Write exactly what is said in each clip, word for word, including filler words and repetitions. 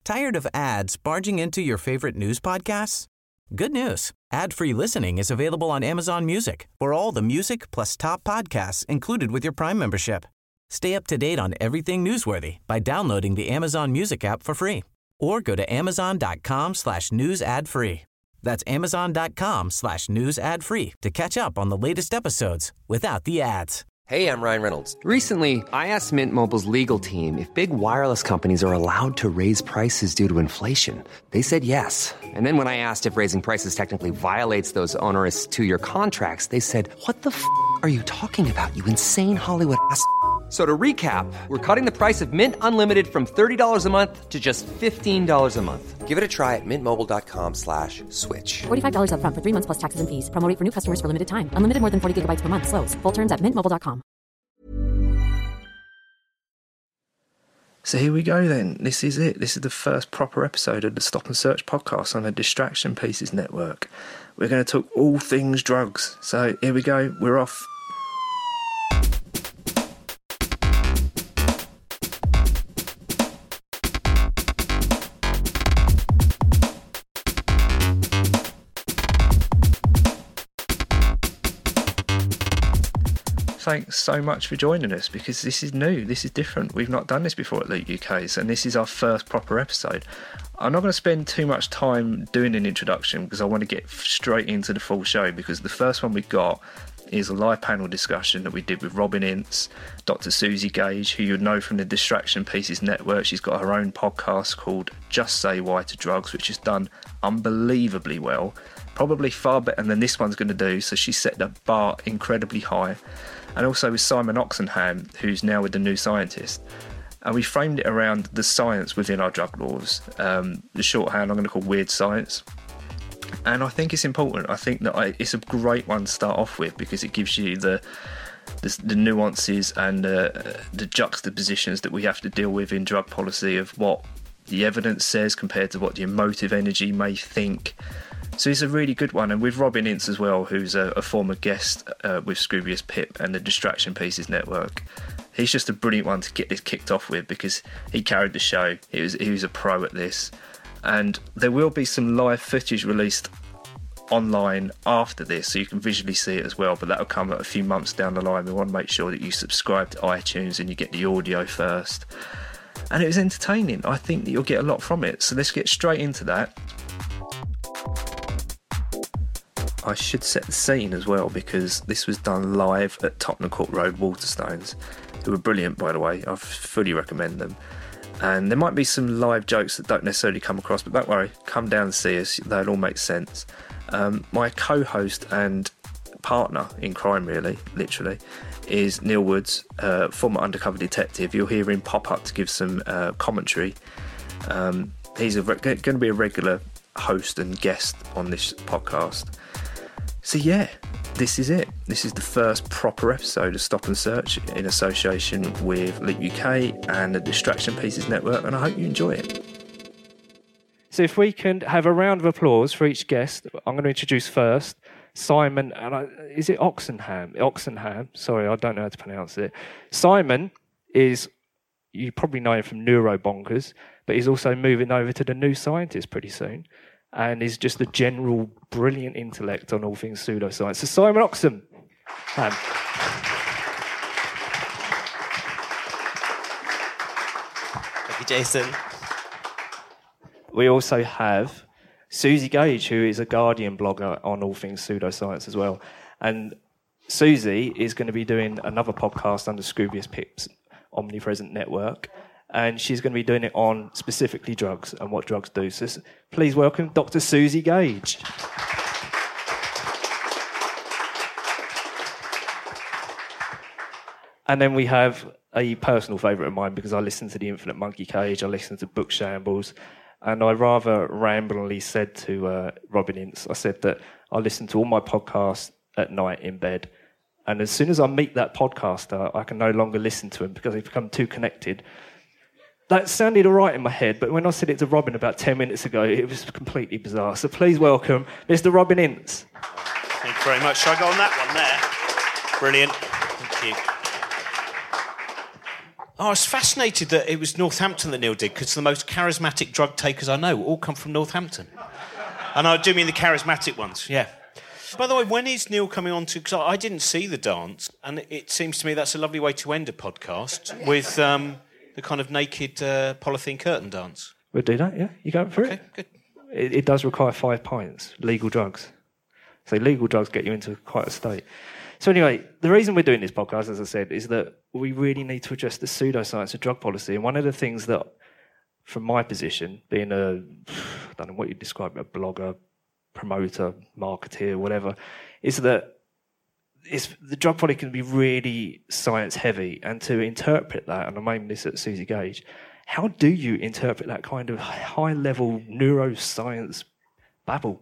Tired of ads barging into your favorite news podcasts? Good news. Ad-free listening is available on Amazon Music for all the music plus top podcasts included with your Prime membership. Stay up to date on everything newsworthy by downloading the Amazon Music app for free or go to amazon.com slash news ad free. That's amazon.com slash news ad free to catch up on the latest episodes without the ads. Hey, I'm Ryan Reynolds. Recently, I asked Mint Mobile's legal team if big wireless companies are allowed to raise prices due to inflation. They said yes. And then when I asked if raising prices technically violates those onerous two-year contracts, they said, what the f*** are you talking about, you insane Hollywood ass f- So to recap, we're cutting the price of Mint Unlimited from thirty dollars a month to just fifteen dollars a month. Give it a try at mintmobile.com slash switch. forty-five dollars up front for three months plus taxes and fees. Promo rate for new customers for limited time. Unlimited more than forty gigabytes per month. Slows full terms at mint mobile dot com. So here we go then. This is it. This is the first proper episode of the Stop and Search podcast on the Distraction Pieces Network. We're going to talk all things drugs. So here we go. We're off. Thanks so much for joining us, because this is new, this is different. We've not done this before at Loot U K's, and this is our first proper episode. I'm not going to spend too much time doing an introduction because I want to get straight into the full show, because the first one we got is a live panel discussion that we did with Robin Ince, Doctor Susie Gage, who you'd know from the Distraction Pieces Network. She's got her own podcast called Just Say Why to Drugs, which has done unbelievably well, probably far better than this one's going to do, so she set the bar incredibly high. And also with Simon Oxenham, who's now with The New Scientist. And we framed it around the science within our drug laws. Um, the shorthand I'm going to call Weird Science. And I think it's important. I think that I, it's a great one to start off with, because it gives you the the, the nuances and uh, the juxtapositions that we have to deal with in drug policy of what the evidence says compared to what the emotive energy may think. So it's a really good one, and with Robin Ince as well, who's a, a former guest uh, with Scroobius Pip and the Distraction Pieces Network. He's just a brilliant one to get this kicked off with, because he carried the show. He was he was a pro at this, and there will be some live footage released online after this, so you can visually see it as well. But that will come a few months down the line. We want to make sure that you subscribe to iTunes and you get the audio first. And it was entertaining. I think that you'll get a lot from it. So let's get straight into that. I should set the scene as well, because this was done live at Tottenham Court Road Waterstones, who were brilliant, by the way. I fully recommend them. And there might be some live jokes that don't necessarily come across, but don't worry, come down and see us. They'll all make sense. Um, my co-host and partner in crime, really, literally, is Neil Woods, uh, former undercover detective. You'll hear him pop up to give some uh, commentary. Um, he's re- going to be a regular host and guest on this podcast. So yeah, this is it. This is the first proper episode of Stop and Search in association with Loot U K and the Distraction Pieces Network, and I hope you enjoy it. So if we can have a round of applause for each guest, I'm going to introduce first Simon, and I, is it Oxenham? Oxenham, sorry, I don't know how to pronounce it. Simon is, you probably know him from Neurobonkers, but he's also moving over to The New Scientist pretty soon. And is just a general brilliant intellect on all things pseudoscience. So Simon Oxenham. Um, Thank you, Jason. We also have Susie Gage, who is a Guardian blogger on all things pseudoscience as well. And Susie is going to be doing another podcast under Scroobius Pip's Omnipresent Network. And she's going to be doing it on specifically drugs and what drugs do. So please welcome Doctor Susie Gage. And then we have a personal favourite of mine, because I listen to the Infinite Monkey Cage, I listen to Book Shambles, and I rather ramblingly said to uh, Robin Ince, I said that I listen to all my podcasts at night in bed. And as soon as I meet that podcaster, I can no longer listen to him because they've become too connected. That sounded all right in my head, but when I said it to Robin about ten minutes ago, it was completely bizarre. So please welcome Mister Robin Ince. Thank you very much. Shall I go on that one there? Brilliant. Thank you. Oh, I was fascinated that it was Northampton that Neil did, because the most charismatic drug takers I know all come from Northampton. And I do mean the charismatic ones, yeah. By the way, when is Neil coming on to... Because I didn't see the dance, and it seems to me that's a lovely way to end a podcast, with um, the kind of naked uh, polythene curtain dance. We'll do that, yeah? You going for okay, it? Good. It, it does require five pints, legal drugs. So legal drugs get you into quite a state. So anyway, the reason we're doing this podcast, as I said, is that we really need to address the pseudoscience of drug policy. And one of the things that, from my position, being a, I don't know what you describe, a blogger, promoter, marketeer, whatever, is that it's, the drug policy can be really science heavy. And to interpret that, and I'm aiming this at Susie Gage, how do you interpret that kind of high level neuroscience babble?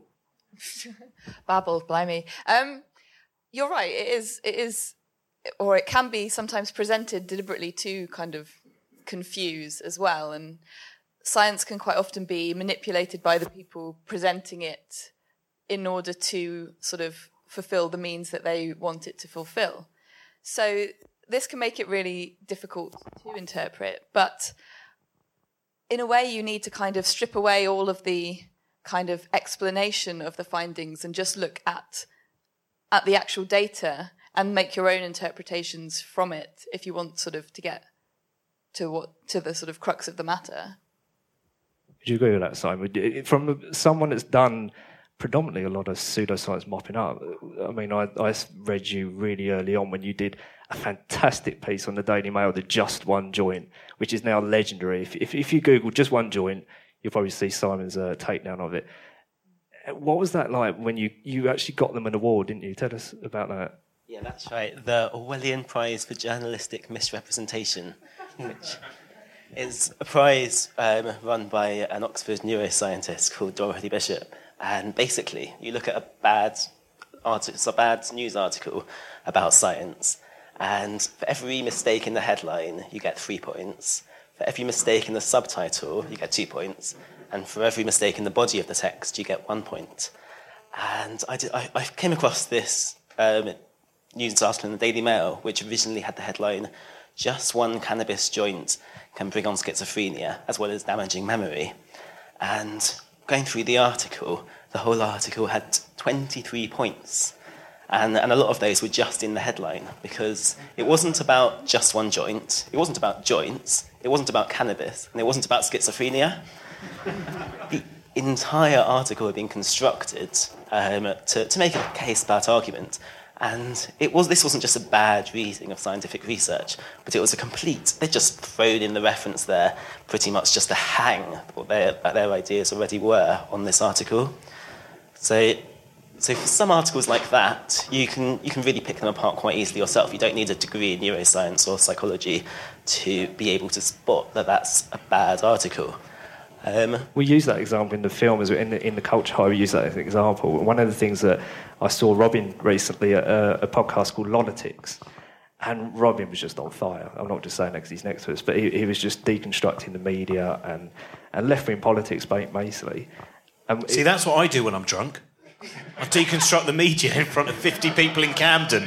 Babble, blimey. Um, You're right. It is, it is, or it can be sometimes presented deliberately to kind of confuse as well. And science can quite often be manipulated by the people presenting it in order to sort of fulfill the means that they want it to fulfill. So this can make it really difficult to interpret. But in a way, you need to kind of strip away all of the kind of explanation of the findings and just look at at the actual data and make your own interpretations from it if you want sort of to get to what to the sort of crux of the matter. Would you agree with that, Simon? From someone that's done predominantly a lot of pseudoscience mopping up, I mean, I, I read you really early on when you did a fantastic piece on the Daily Mail, the Just One Joint, which is now legendary. If, if, if you Google Just One Joint, you'll probably see Simon's uh, takedown of it. What was that like when you, you actually got them an award, didn't you? Tell us about that. Yeah, that's right. The Orwellian Prize for Journalistic Misrepresentation, which is a prize um, run by an Oxford neuroscientist called Dorothy Bishop. And basically, you look at a bad, article, a bad news article about science, and for every mistake in the headline, you get three points. For every mistake in the subtitle, you get two points. And for every mistake in the body of the text, you get one point. And I, did, I, I came across this um, news article in the Daily Mail, which originally had the headline, "Just one cannabis joint can bring on schizophrenia, as well as damaging memory." And going through the article, the whole article had twenty-three points. And, and a lot of those were just in the headline, because it wasn't about just one joint, it wasn't about joints, it wasn't about cannabis, and it wasn't about schizophrenia. The entire article had been constructed um, to, to make a case about argument. And it was this wasn't just a bad reading of scientific research, but it was a complete... They'd just thrown in the reference there, pretty much just to hang what their, their ideas already were on this article. So, so for some articles like that, you can, you can really pick them apart quite easily yourself. You don't need a degree in neuroscience or psychology to be able to spot that that's a bad article. Um, we use that example in the film, as in the, in the culture high, we use that as an example. One of the things that I saw Robin recently at a, a podcast called Lunatics, and Robin was just on fire. I'm not just saying that because he's next to us, but he, he was just deconstructing the media and, and left-wing politics, basically. Um, See, it, that's what I do when I'm drunk. I deconstruct the media in front of fifty people in Camden.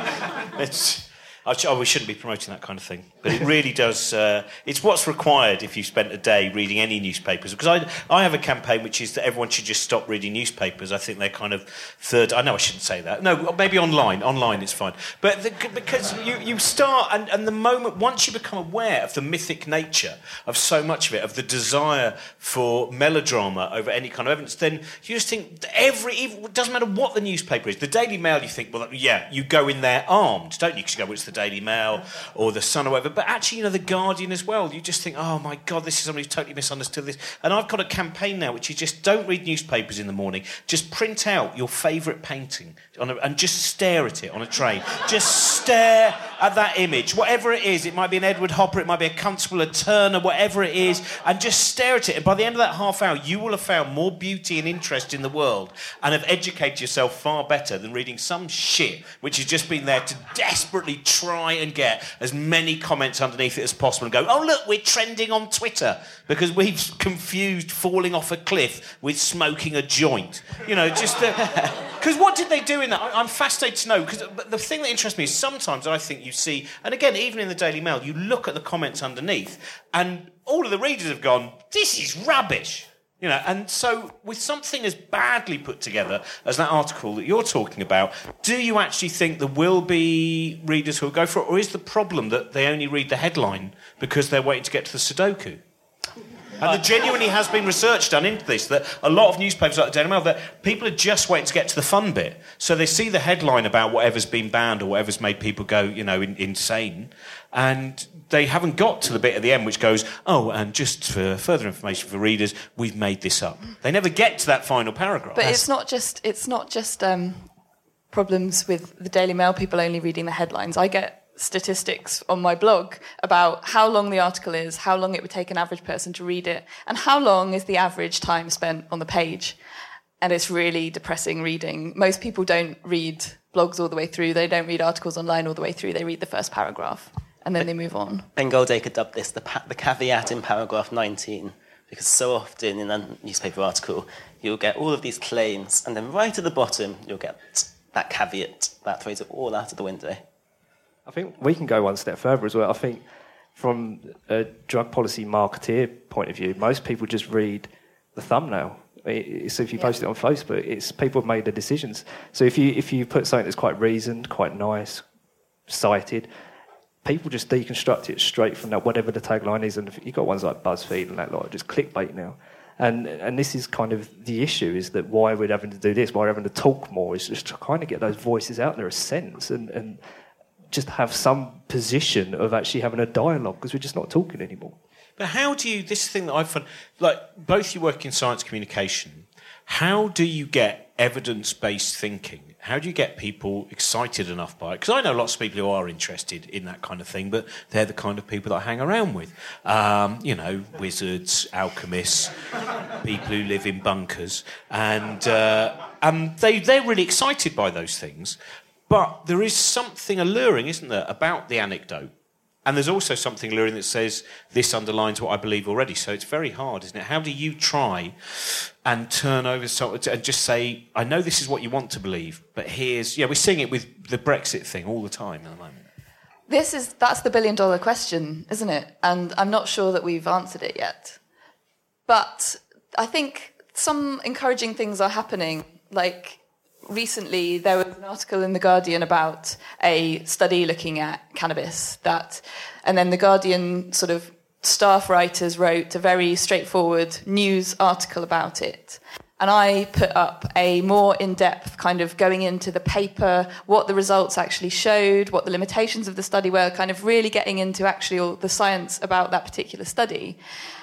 It's... Oh, we shouldn't be promoting that kind of thing. But it really does... Uh, it's what's required if you spent a day reading any newspapers. Because I, I have a campaign which is that everyone should just stop reading newspapers. I think they're kind of third... I know I shouldn't say that. No, maybe online. Online it's fine. But the, because you, you start... And, and the moment... Once you become aware of the mythic nature of so much of it, of the desire for melodrama over any kind of evidence, then you just think every... It doesn't matter what the newspaper is. The Daily Mail, you think, well, yeah, you go in there armed, don't you? Because you go, well, it's the Daily Mail or the Sun or whatever, but actually, you know, the Guardian as well. You just think, oh my God, this is somebody who's totally misunderstood this. And I've got a campaign now which is just don't read newspapers in the morning. Just print out your favourite painting on a, and just stare at it on a train. Just stare at that image, whatever it is. It might be an Edward Hopper, it might be a Constable, a Turner, whatever it is, and just stare at it. And by the end of that half hour, you will have found more beauty and interest in the world and have educated yourself far better than reading some shit which has just been there to desperately try Try and get as many comments underneath it as possible and go, oh, look, we're trending on Twitter because we've confused falling off a cliff with smoking a joint. You know, just... Uh, Because what did they do in that? I, I'm fascinated to know, because the thing that interests me is sometimes I think you see, and again, even in the Daily Mail, you look at the comments underneath, and all of the readers have gone, this is rubbish. You know, and so with something as badly put together as that article that you're talking about, do you actually think there will be readers who will go for it, or is the problem that they only read the headline because they're waiting to get to the Sudoku? And there genuinely has been research done into this, that a lot of newspapers like the Daily Mail, that people are just waiting to get to the fun bit. So they see the headline about whatever's been banned or whatever's made people go, you know, in, insane, and they haven't got to the bit at the end which goes, oh, and just for further information for readers, we've made this up. They never get to that final paragraph. But That's... it's not just it's not just um, problems with the Daily Mail, people only reading the headlines. I get statistics on my blog about how long the article is, how long it would take an average person to read it, and how long is the average time spent on the page. And it's really depressing reading. Most people don't read blogs all the way through. They don't read articles online all the way through. They read the first paragraph, and then they move on. Ben Goldacre dubbed this the, pa- the caveat in paragraph nineteen, because so often in a newspaper article, you'll get all of these claims, and then right at the bottom, you'll get that caveat. That throws it all out of the window. I think we can go one step further as well. I think from a drug policy marketeer point of view, most people just read the thumbnail. So if you yeah. post it on Facebook, it's people have made the decisions. So if you if you put something that's quite reasoned, quite nice, cited, people just deconstruct it straight from that, whatever the tagline is. And you've got ones like BuzzFeed and that lot, just clickbait now. And and this is kind of the issue, is that why we're having to do this, why we're having to talk more, is just to kind of get those voices out there, a sense, and, and just have some position of actually having a dialogue, because we're just not talking anymore. But how do you, this thing that I've found, like, both you work in science communication, how do you get evidence-based thinking? How do you get people excited enough by it? Because I know lots of people who are interested in that kind of thing, but they're the kind of people that I hang around with. Um, you know, wizards, alchemists, people who live in bunkers, and uh, and they, they're really excited by those things. But there is something alluring, isn't there, about the anecdote? And there's also something alluring that says, this underlines what I believe already. So it's very hard, isn't it? How do you try and turn over something and just say, I know this is what you want to believe, but here's... Yeah, we're seeing it with the Brexit thing all the time at the moment. This is That's the billion-dollar question, isn't it? And I'm not sure that we've answered it yet. But I think some encouraging things are happening, like... Recently, there was an article in The Guardian about a study looking at cannabis, that, and then The Guardian sort of staff writers wrote a very straightforward news article about it. And I put up a more in-depth kind of going into the paper, what the results actually showed, what the limitations of the study were, kind of really getting into actually all the science about that particular study.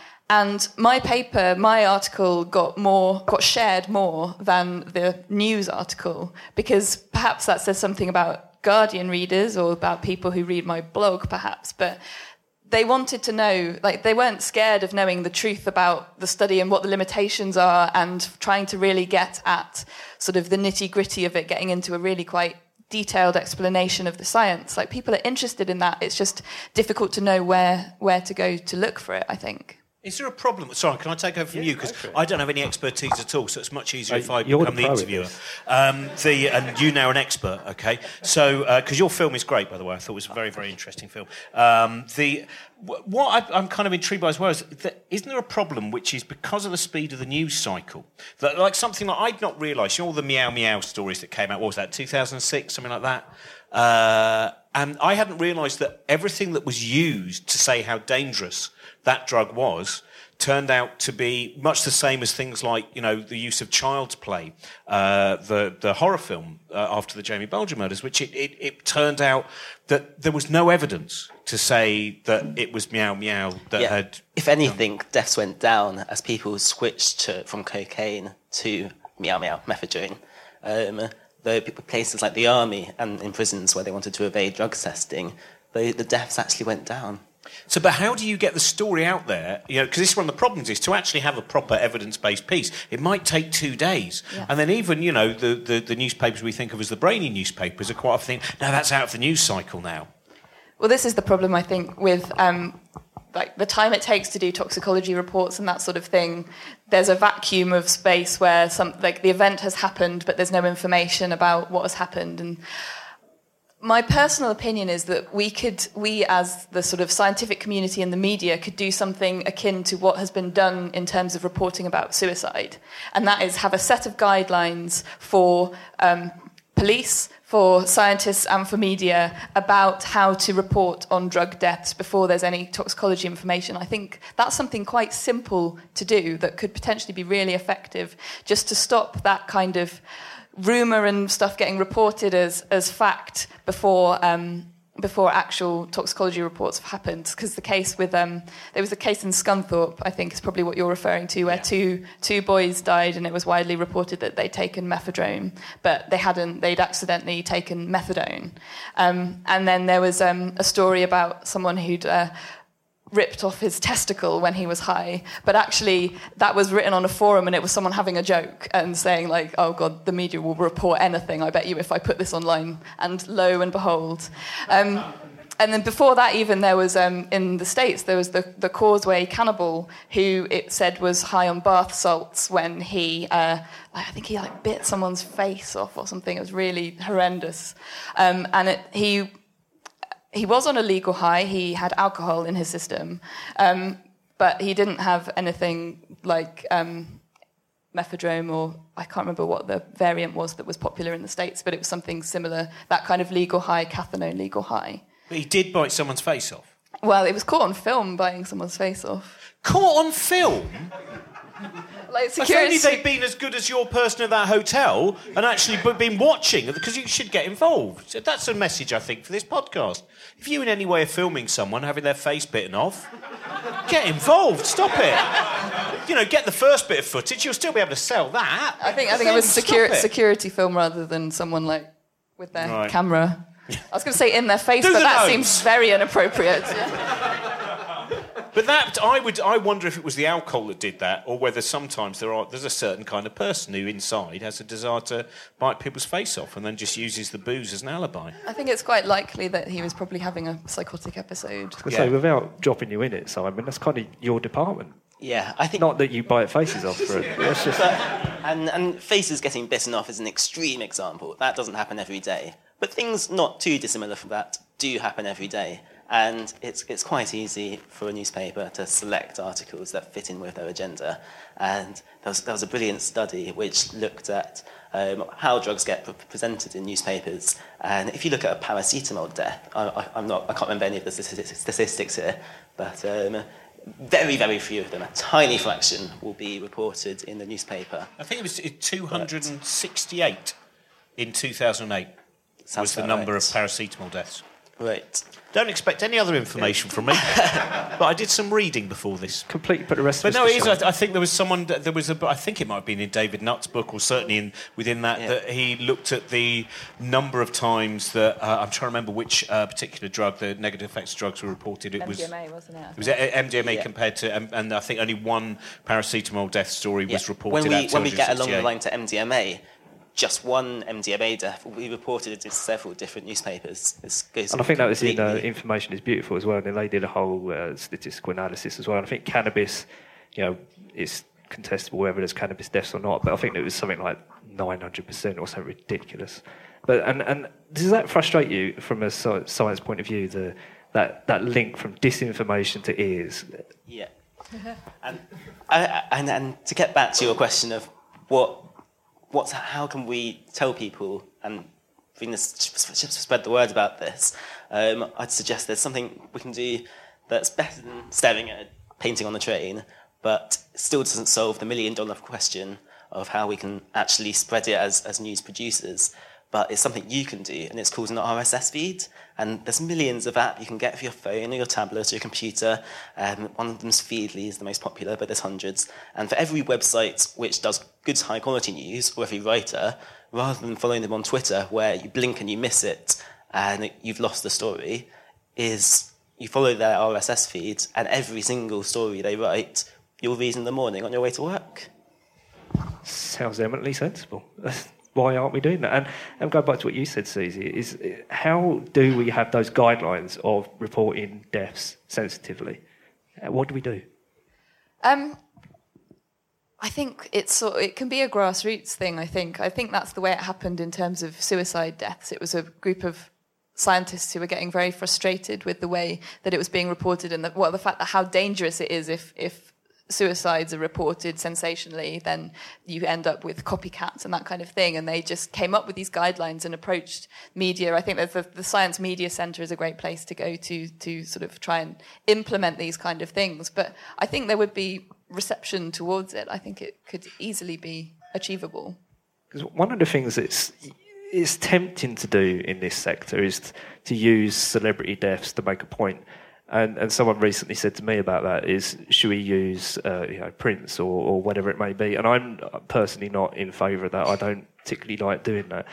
And my paper, my article got more, got shared more than the news article, because perhaps that says something about Guardian readers or about people who read my blog, perhaps. But they wanted to know, like, they weren't scared of knowing the truth about the study and what the limitations are, and trying to really get at sort of the nitty-gritty of it, getting into a really quite detailed explanation of the science. Like, people are interested in that. It's just difficult to know where where to go to look for it, I think. Is there a problem? Sorry, can I take over from yeah, you? Because I don't have any expertise at all, so it's much easier uh, if I become the, the interviewer. Um, the, and you now an expert, okay? So, because uh, your film is great, by the way. I thought it was a very, very interesting film. Um, the What I, I'm kind of intrigued by as well is that isn't there a problem which is because of the speed of the news cycle? That, like something that I'd not realised, you know, all the meow meow stories that came out, what was that, two thousand six, something like that? Uh, and I hadn't realised that everything that was used to say how dangerous that drug was turned out to be much the same as things like, you know, the use of Child's Play, uh, the the horror film uh, after the Jamie Bulger murders, which it, it, it turned out that there was no evidence to say that it was meow meow that yeah. had... If anything, you know, deaths went down as people switched to, from cocaine to meow meow, methadone. Um, the places like the army and in prisons where they wanted to evade drugs testing, the, the deaths actually went down. So, but how do you get the story out there? You know, because this is one of the problems, is to actually have a proper evidence-based piece. It might take two days. Yeah. And then even, you know, the, the, the newspapers we think of as the brainy newspapers are quite often thinking, no, that's out of the news cycle now. Well, this is the problem, I think, with um, like the time it takes to do toxicology reports and that sort of thing, there's a vacuum of space where some like the event has happened, but there's no information about what has happened. And my personal opinion is that we could, we as the sort of scientific community and the media could do something akin to what has been done in terms of reporting about suicide. And that is have a set of guidelines for um, police, for scientists and for media about how to report on drug deaths before there's any toxicology information. I think that's something quite simple to do that could potentially be really effective just to stop that kind of rumour and stuff getting reported as as fact before um, before actual toxicology reports have happened. Because the case with um, there was a case in Scunthorpe, I think is probably what you're referring to, where yeah. two two boys died, and it was widely reported that they'd taken methadone, but they hadn't. They'd accidentally taken methadone. Um, and then there was um, a story about someone who'd Uh, ripped off his testicle when he was high, but actually that was written on a forum and it was someone having a joke and saying like, oh god, the media will report anything, I bet you, if I put this online. And lo and behold. Um, and then before that even there was, um, in the States, there was the, the Causeway cannibal who it said was high on bath salts when he, uh, I think he like bit someone's face off or something. It was really horrendous. Um, and it, he... He was on a legal high. He had alcohol in his system, um, but he didn't have anything like um, methadone, or I can't remember what the variant was that was popular in the States, but it was something similar, that kind of legal high, cathinone legal high. But he did bite someone's face off? Well, it was caught on film, biting someone's face off. Caught on film? Like security... If only they'd been as good as your person at that hotel and actually been watching, because you should get involved. That's a message, I think, for this podcast. If you in any way are filming someone having their face bitten off, get involved, stop it. You know, get the first bit of footage, you'll still be able to sell that. I think I think it was security security film rather than someone like with their right. camera. I was going to say in their face, Do but the that notes. seems very inappropriate. Yeah. But that, I would, I wonder if it was the alcohol that did that, or whether sometimes there are, there's a certain kind of person who inside has a desire to bite people's face off and then just uses the booze as an alibi. I think it's quite likely that he was probably having a psychotic episode. I say, Yeah. without dropping you in it, Simon, that's kind of your department. Yeah, I think... Not that you bite faces off for it. That's just... But, and, and faces getting bitten off is an extreme example. That doesn't happen every day. But things not too dissimilar from that do happen every day. And it's it's quite easy for a newspaper to select articles that fit in with their agenda. And there was, there was a brilliant study which looked at um, how drugs get pre- presented in newspapers. And if you look at a paracetamol death, I, I, I'm not, I can't remember any of the statistics, statistics here, but um, very, very few of them, a tiny fraction, will be reported in the newspaper. I think it was two hundred sixty-eight in two thousand eight was the number right. of paracetamol deaths. Right. Don't expect any other information from me. But I did some reading before this. Completely put the rest But of no, us it to is. shame. I, I think there was someone. There was a. I think it might have been in David Nutt's book, or certainly in within that, Yeah. that he looked at the number of times that uh, I'm trying to remember which uh, particular drug, the negative effects drugs, were reported. It was M D M A, wasn't it? It was M D M A Yeah. compared to, um, and I think only one paracetamol death story was Yeah. reported. When we at when we get along the two hundred sixty-eight. line to M D M A, just one M D M A death will be reported in several different newspapers. It's, it's And I think that was in uh, completely- Information is Beautiful as well, and then they did a whole uh, statistical analysis as well. And I think cannabis, you know, it's contestable whether there's cannabis deaths or not, but I think it was something like nine hundred percent or something ridiculous. But and, and does that frustrate you from a sci- science point of view, the that, that link from disinformation to ears? Yeah. and, I, and and to get back to your question of what what's how can we tell people and bring this spread the word about this, um, I'd suggest there's something we can do that's better than staring at a painting on the train, but still doesn't solve the million dollar question of how we can actually spread it as, as news producers. But it's something you can do, and it's called an R S S feed. And there's millions of apps you can get for your phone or your tablet or your computer. Um, one of them's Feedly, is the most popular, but there's hundreds. And for every website which does good high-quality news, or every writer, rather than following them on Twitter, where you blink and you miss it, and you've lost the story, is you follow their R S S feed, and every single story they write, you'll read in the morning on your way to work. Sounds eminently sensible. Why aren't we doing that? And, and go back to what you said, Susie, is how do we have those guidelines of reporting deaths sensitively? What do we do? Um, I think it's sort it can be a grassroots thing, I think. I think that's the way it happened in terms of suicide deaths. It was a group of scientists who were getting very frustrated with the way that it was being reported and the, well, the fact that how dangerous it is if, if suicides are reported sensationally, then you end up with copycats and that kind of thing. And they just came up with these guidelines and approached media. I think that the, the Science Media Centre is a great place to go to to sort of try and implement these kind of things. But I think there would be reception towards it. I think it could easily be achievable. Because one of the things that's it's tempting to do in this sector is to use celebrity deaths to make a point. And, and someone recently said to me about that is, should we use uh, you know, Prince or, or whatever it may be? And I'm personally not in favour of that. I don't particularly like doing that.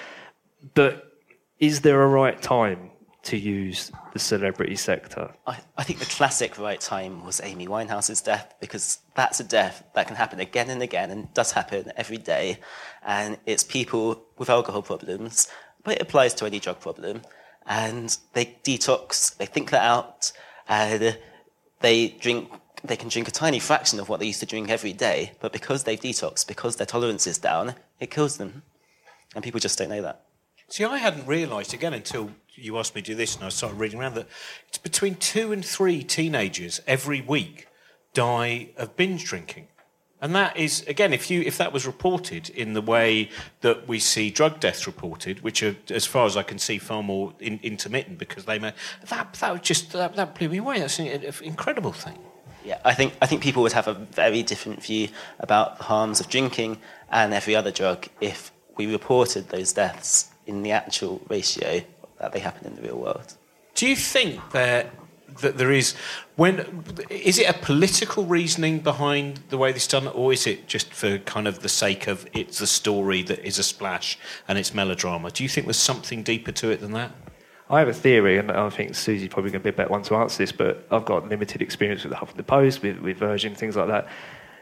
But is there a right time to use the celebrity sector? I, I think the classic right time was Amy Winehouse's death, because that's a death that can happen again and again and does happen every day. And it's people with alcohol problems, but it applies to any drug problem. And they detox, they think that out, and they drink. They can drink a tiny fraction of what they used to drink every day, but because they've detoxed, because their tolerance is down, it kills them. And people just don't know that. See, I hadn't realised, again, until you asked me to do this and I started reading around, that it's between two and three teenagers every week die of binge drinking. And that is, again, if you if that was reported in the way that we see drug deaths reported, which are, as far as I can see, far more in, intermittent, because they may... That, that was just... That, that blew me away. That's an, an incredible thing. Yeah, I think I think people would have a very different view about the harms of drinking and every other drug if we reported those deaths in the actual ratio that they happen in the real world. Do you think that that there is when is it a political reasoning behind the way this is done, or is it just for kind of the sake of it's a story that is a splash and it's melodrama? Do you think there's something deeper to it than that? I have a theory, and I think Susie's probably going to be a better one to answer this, but I've got limited experience with the Huffington Post, with, with Virgin, things like that.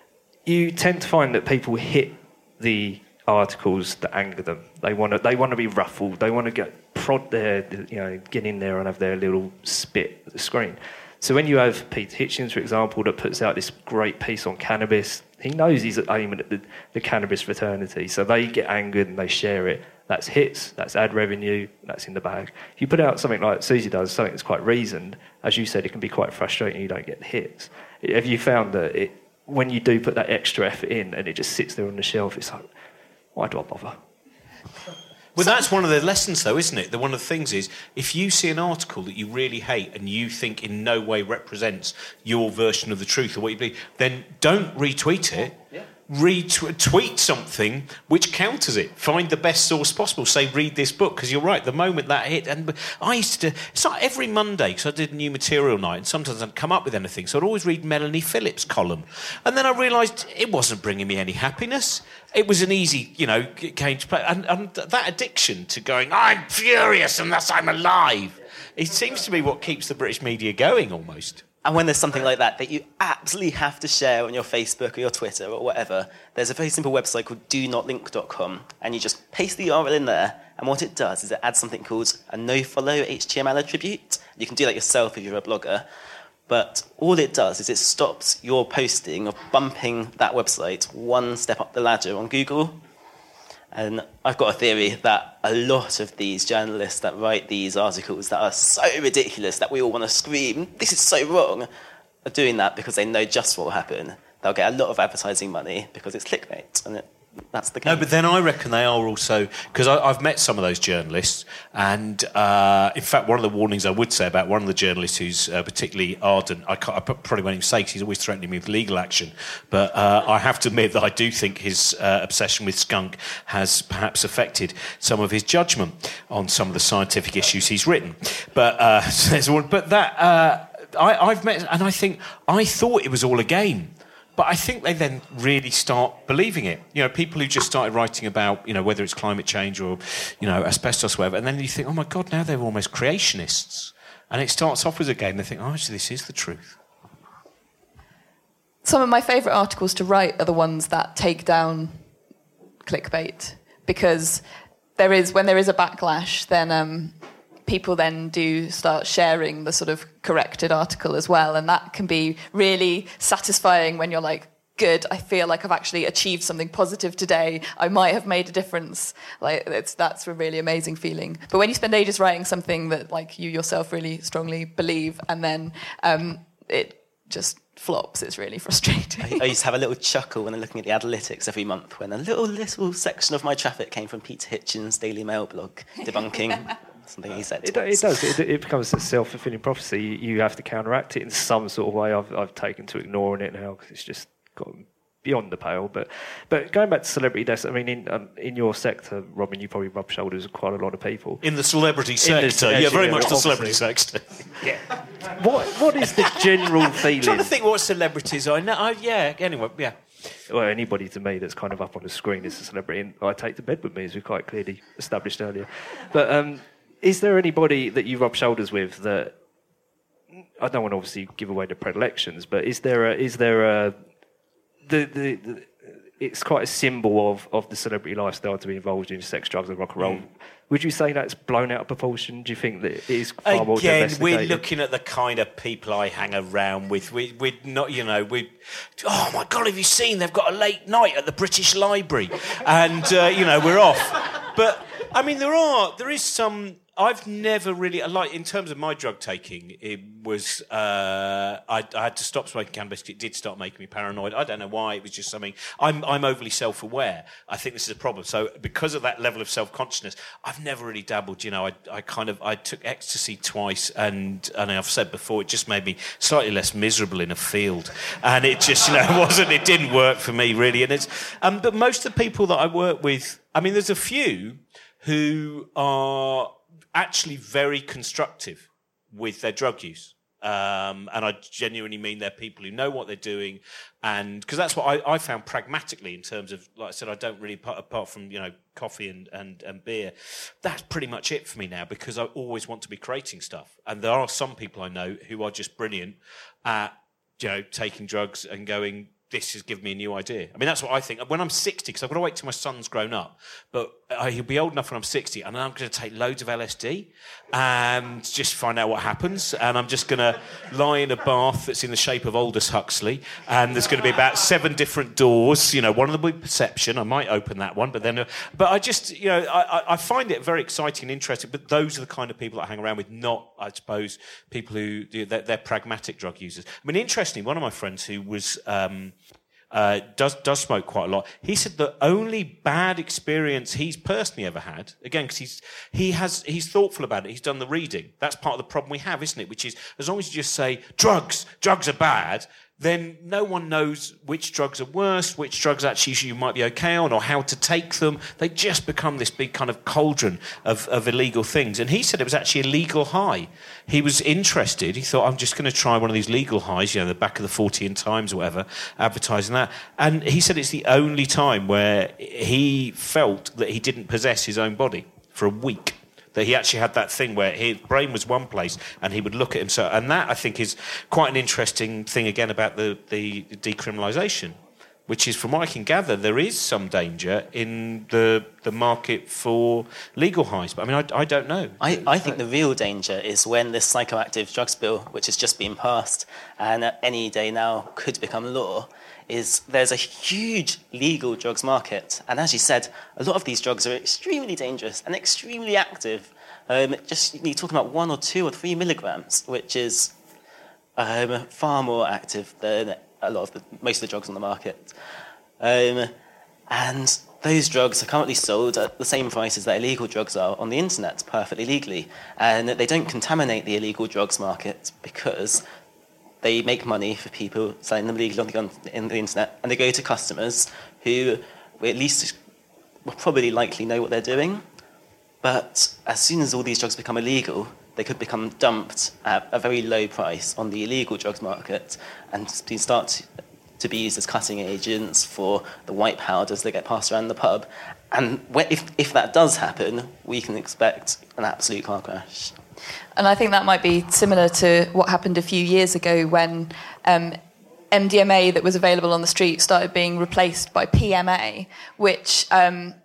You tend to find that people hit the articles that anger them. They want to. They want to be ruffled. They want to get prod their, you know, get in there and have their little spit at the screen. So when you have Peter Hitchens, for example, that puts out this great piece on cannabis, he knows he's aiming at the, the cannabis fraternity. So they get angered and they share it. That's hits. That's ad revenue. That's in the bag. If you put out something like Susie does, something that's quite reasoned, as you said, it can be quite frustrating. You don't get the hits. Have you found that it, when you do put that extra effort in and it just sits there on the shelf, it's like, why do I bother? Well, that's one of the lessons, though, isn't it? The one of the things is, if you see an article that you really hate and you think in no way represents your version of the truth or what you believe, then don't retweet it. Yeah. Retweet something which counters it. Find the best source possible. Say, read this book, because you're right. The moment that hit, and I used to. It's like every Monday, because I did new material night, and sometimes I'd come up with anything, so I'd always read Melanie Phillips' column, and then I realised it wasn't bringing me any happiness. It was an easy, you know, game to play, and, and that addiction to going, I'm furious and thus I'm alive. It seems to be what keeps the British media going, almost. And when there's something like that that you absolutely have to share on your Facebook or your Twitter or whatever, there's a very simple website called do not link dot com, and you just paste the U R L in there, and what it does is it adds something called a nofollow H T M L attribute. You can do that yourself if you're a blogger, but all it does is it stops your posting of bumping that website one step up the ladder on Google. And I've got a theory that a lot of these journalists that write these articles that are so ridiculous that we all want to scream, this is so wrong, are doing that because they know just what will happen. They'll get a lot of advertising money because it's clickbait, and it, that's the game. No, but then I reckon they are also... Because I've met some of those journalists, and uh, in fact, one of the warnings I would say about one of the journalists who's uh, particularly ardent, I, can't, I probably won't even say because he's always threatening me with legal action, but uh, I have to admit that I do think his uh, obsession with skunk has perhaps affected some of his judgment on some of the scientific issues he's written. But uh, but that... Uh, I, I've met... And I think... I thought it was all a game. But I think they then really start believing it. You know, people who just started writing about, you know, whether it's climate change or, you know, asbestos or whatever, and then you think, oh, my God, now they're almost creationists. And it starts off as a game. They think, oh, actually, this is the truth. Some of my favourite articles to write are the ones that take down clickbait, because there is, when there is a backlash, then um, people then do start sharing the sort of corrected article as well, and that can be really satisfying when you're like, good, I feel like I've actually achieved something positive today. I might have made a difference. Like it's that's a really amazing feeling. But when you spend ages writing something that like you yourself really strongly believe, and then um, it just flops, it's really frustrating. I, I used to have a little chuckle when I'm looking at the analytics every month when a little little section of my traffic came from Peter Hitchens' Daily Mail blog debunking something he said. It, it does. It, it becomes a self-fulfilling prophecy. You, you have to counteract it in some sort of way. I've I've taken to ignoring it now because it's just got beyond the pale. But but going back to celebrity deaths, I mean, in um, in your sector, Robin, you probably rub shoulders with quite a lot of people. In the celebrity sector, the, yeah, very yeah, much the celebrity sector. Yeah. What what is the general feeling? I'm trying to think what celebrities I know. I, yeah. Anyway, yeah. Well, anybody to me that's kind of up on the screen is a celebrity, and I take to bed with me, as we quite clearly established earlier. But um, is there anybody that you rub shoulders with that? I don't want to obviously give away the predilections, but is there a is there a The, the, the, it's quite a symbol of, of the celebrity lifestyle to be involved in sex, drugs and rock and roll. Mm. Would you say that's blown out of proportion? Do you think that it is far Again, more domesticated? We're looking at the kind of people I hang around with. We, we're not, you know, we. Oh my God, have you seen? They've got a late night at the British Library, and uh, you know we're off. But I mean, there are there is some. I've never really, like, in terms of my drug taking, it was, uh, I, I had to stop smoking cannabis. It did start making me paranoid. I don't know why. It was just something, I'm, I'm overly self-aware. I think this is a problem. So because of that level of self-consciousness, I've never really dabbled, you know, I, I kind of, I took ecstasy twice and, and I've said before, it just made me slightly less miserable in a field. And it just, you know, it wasn't, it didn't work for me really. And it's, um, but most of the people that I work with, I mean, there's a few who are actually very constructive with their drug use. Um, and I genuinely mean they're people who know what they're doing. And because that's what I, I found pragmatically in terms of, like I said, I don't really, apart from, you know, coffee and, and, and beer, that's pretty much it for me now because I always want to be creating stuff. And there are some people I know who are just brilliant at, you know, taking drugs and going, this has given me a new idea. I mean, that's what I think. When I'm sixty, because I've got to wait till my son's grown up, but uh, he'll be old enough when I'm sixty, and then I'm going to take loads of L S D and just find out what happens. And I'm just going to lie in a bath that's in the shape of Aldous Huxley, and there's going to be about seven different doors. You know, one of them will be perception. I might open that one, but then... Uh, but I just, you know, I, I find it very exciting and interesting, but those are the kind of people I hang around with, not, I suppose, people who... They're, they're pragmatic drug users. I mean, interestingly, one of my friends who was... Um, Uh, does does smoke quite a lot. He said the only bad experience he's personally ever had, again, because he's he has he's thoughtful about it. He's done the reading. That's part of the problem we have, isn't it? Which is, as long as you just say drugs, drugs are bad, then no one knows which drugs are worse, which drugs actually you might be okay on, or how to take them. They just become this big kind of cauldron of, of illegal things. And he said it was actually a legal high. He was interested. He thought, I'm just going to try one of these legal highs, you know, the back of the Fortean Times or whatever, advertising that. And he said it's the only time where he felt that he didn't possess his own body for a week. That he actually had that thing where his brain was one place and he would look at himself. And that, I think, is quite an interesting thing, again, about the, the decriminalisation, which is, from what I can gather, there is some danger in the the market for legal highs. But, I mean, I, I don't know. I, I think the real danger is when this psychoactive drugs bill, which has just been passed and any day now could become law, is there's a huge legal drugs market. And as you said, a lot of these drugs are extremely dangerous and extremely active. Um, just you're talking about one or two or three milligrams, which is um, far more active than a lot of the, most of the drugs on the market. Um, and those drugs are currently sold at the same prices that illegal drugs are on the internet, perfectly legally. And they don't contaminate the illegal drugs market because they make money for people selling them legally on the, on the internet, and they go to customers who at least will probably likely know what they're doing. But as soon as all these drugs become illegal, they could become dumped at a very low price on the illegal drugs market and start to, to be used as cutting agents for the white powders that get passed around the pub. And if, if that does happen, we can expect an absolute car crash. And I think that might be similar to what happened a few years ago when um, M D M A that was available on the street started being replaced by P M A, which um,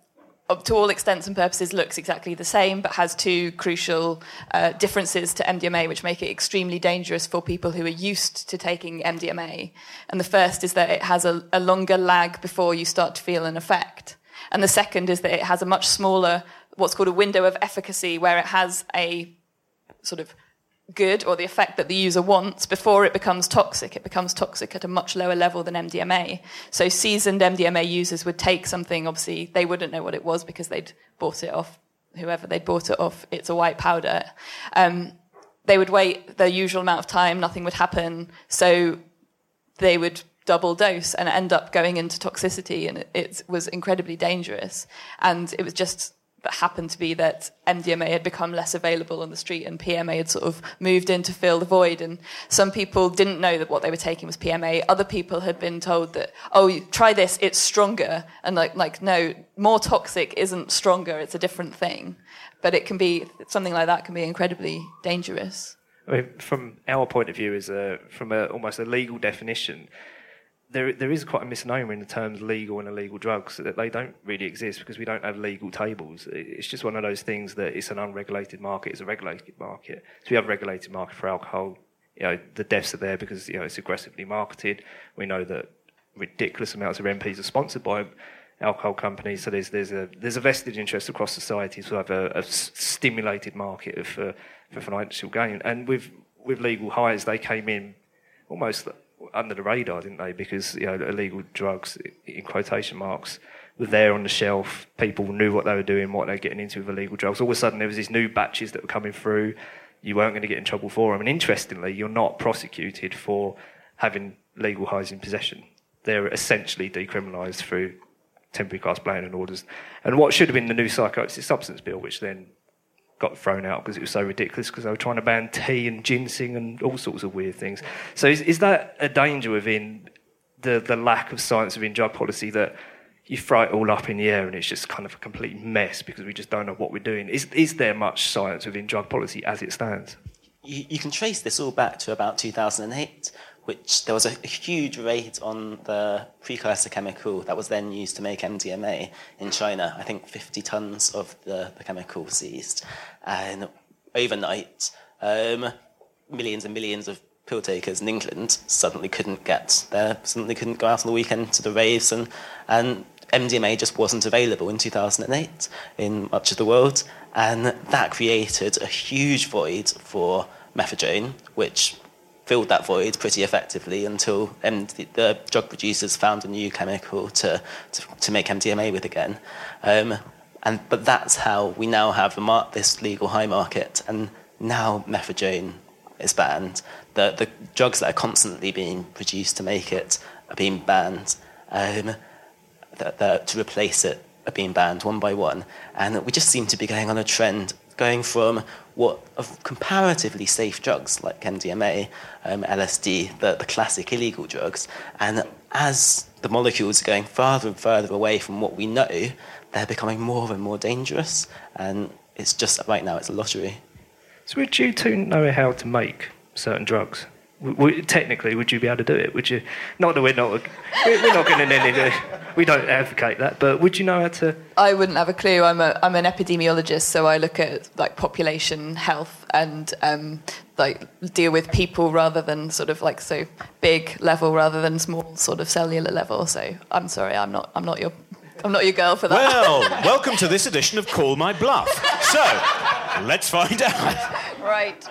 to all extents and purposes, looks exactly the same, but has two crucial uh, differences to M D M A, which make it extremely dangerous for people who are used to taking M D M A. And the first is that it has a, a longer lag before you start to feel an effect. And the second is that it has a much smaller, what's called a window of efficacy, where it has a sort of good or the effect that the user wants before it becomes toxic. It becomes toxic at a much lower level than M D M A. So seasoned M D M A users would take something, obviously they wouldn't know what it was because they'd bought it off, whoever they'd bought it off, it's a white powder. Um, they would wait the usual amount of time, nothing would happen, so they would double dose and end up going into toxicity, and it, it was incredibly dangerous. And it was just that happened to be that M D M A had become less available on the street and P M A had sort of moved in to fill the void. And some people didn't know that what they were taking was P M A. Other people had been told that, oh, try this, it's stronger. And like, like no, more toxic isn't stronger, it's a different thing. But it can be, something like that can be incredibly dangerous. I mean, from our point of view, is a, from a, almost a legal definition, There, there is quite a misnomer in the terms legal and illegal drugs, that they don't really exist because we don't have legal tables. It's just one of those things that it's an unregulated market, it's a regulated market. So we have a regulated market for alcohol. You know, the deaths are there because, you know, it's aggressively marketed. We know that ridiculous amounts of M Ps are sponsored by alcohol companies. So there's there's a there's a vested interest across society to have a, a stimulated market of uh, for financial gain. And with with legal highs, they came in almost under the radar, didn't they? Because, you know, illegal drugs, in quotation marks, were there on the shelf. People knew what they were doing, what they were getting into with illegal drugs. All of a sudden, there was these new batches that were coming through. You weren't going to get in trouble for them. And interestingly, you're not prosecuted for having legal highs in possession. They're essentially decriminalised through temporary class blanking orders. And what should have been the new psychoactive substance bill, which then got thrown out because it was so ridiculous, because they were trying to ban tea and ginseng and all sorts of weird things. So is, is that a danger within the, the lack of science within drug policy, that you throw it all up in the air and it's just kind of a complete mess because we just don't know what we're doing? Is, is there much science within drug policy as it stands? You, you can trace this all back to about two thousand eight, which there was a, a huge raid on the precursor chemical that was then used to make M D M A in China. I think fifty tons of the, the chemical seized. And overnight, um, millions and millions of pill takers in England suddenly couldn't get there, suddenly couldn't go out on the weekend to the raves, and, and M D M A just wasn't available in two thousand eight in much of the world. And that created a huge void for methadone, which filled that void pretty effectively until M- the drug producers found a new chemical to, to, to make M D M A with again. Um, and But that's how we now have a mar- this legal high market, and now methadone is banned. The, the drugs that are constantly being produced to make it are being banned. Um, the, the, to replace it are being banned one by one. And we just seem to be going on a trend going from what of comparatively safe drugs like M D M A, um, L S D, the, the classic illegal drugs, and as the molecules are going further and further away from what we know, they're becoming more and more dangerous, and it's just, right now, it's a lottery. So would you two know how to make certain drugs? W- w- technically, would you be able to do it? Would you? Not that we're not, we're not going to, we don't advocate that, but would you know how to? I wouldn't have a clue. I'm a I'm an epidemiologist, so I look at like population health and um, like deal with people rather than sort of like so big level rather than small sort of cellular level. So I'm sorry, I'm not I'm not your I'm not your girl for that. Well, welcome to this edition of Call My Bluff. So, let's find out. Right.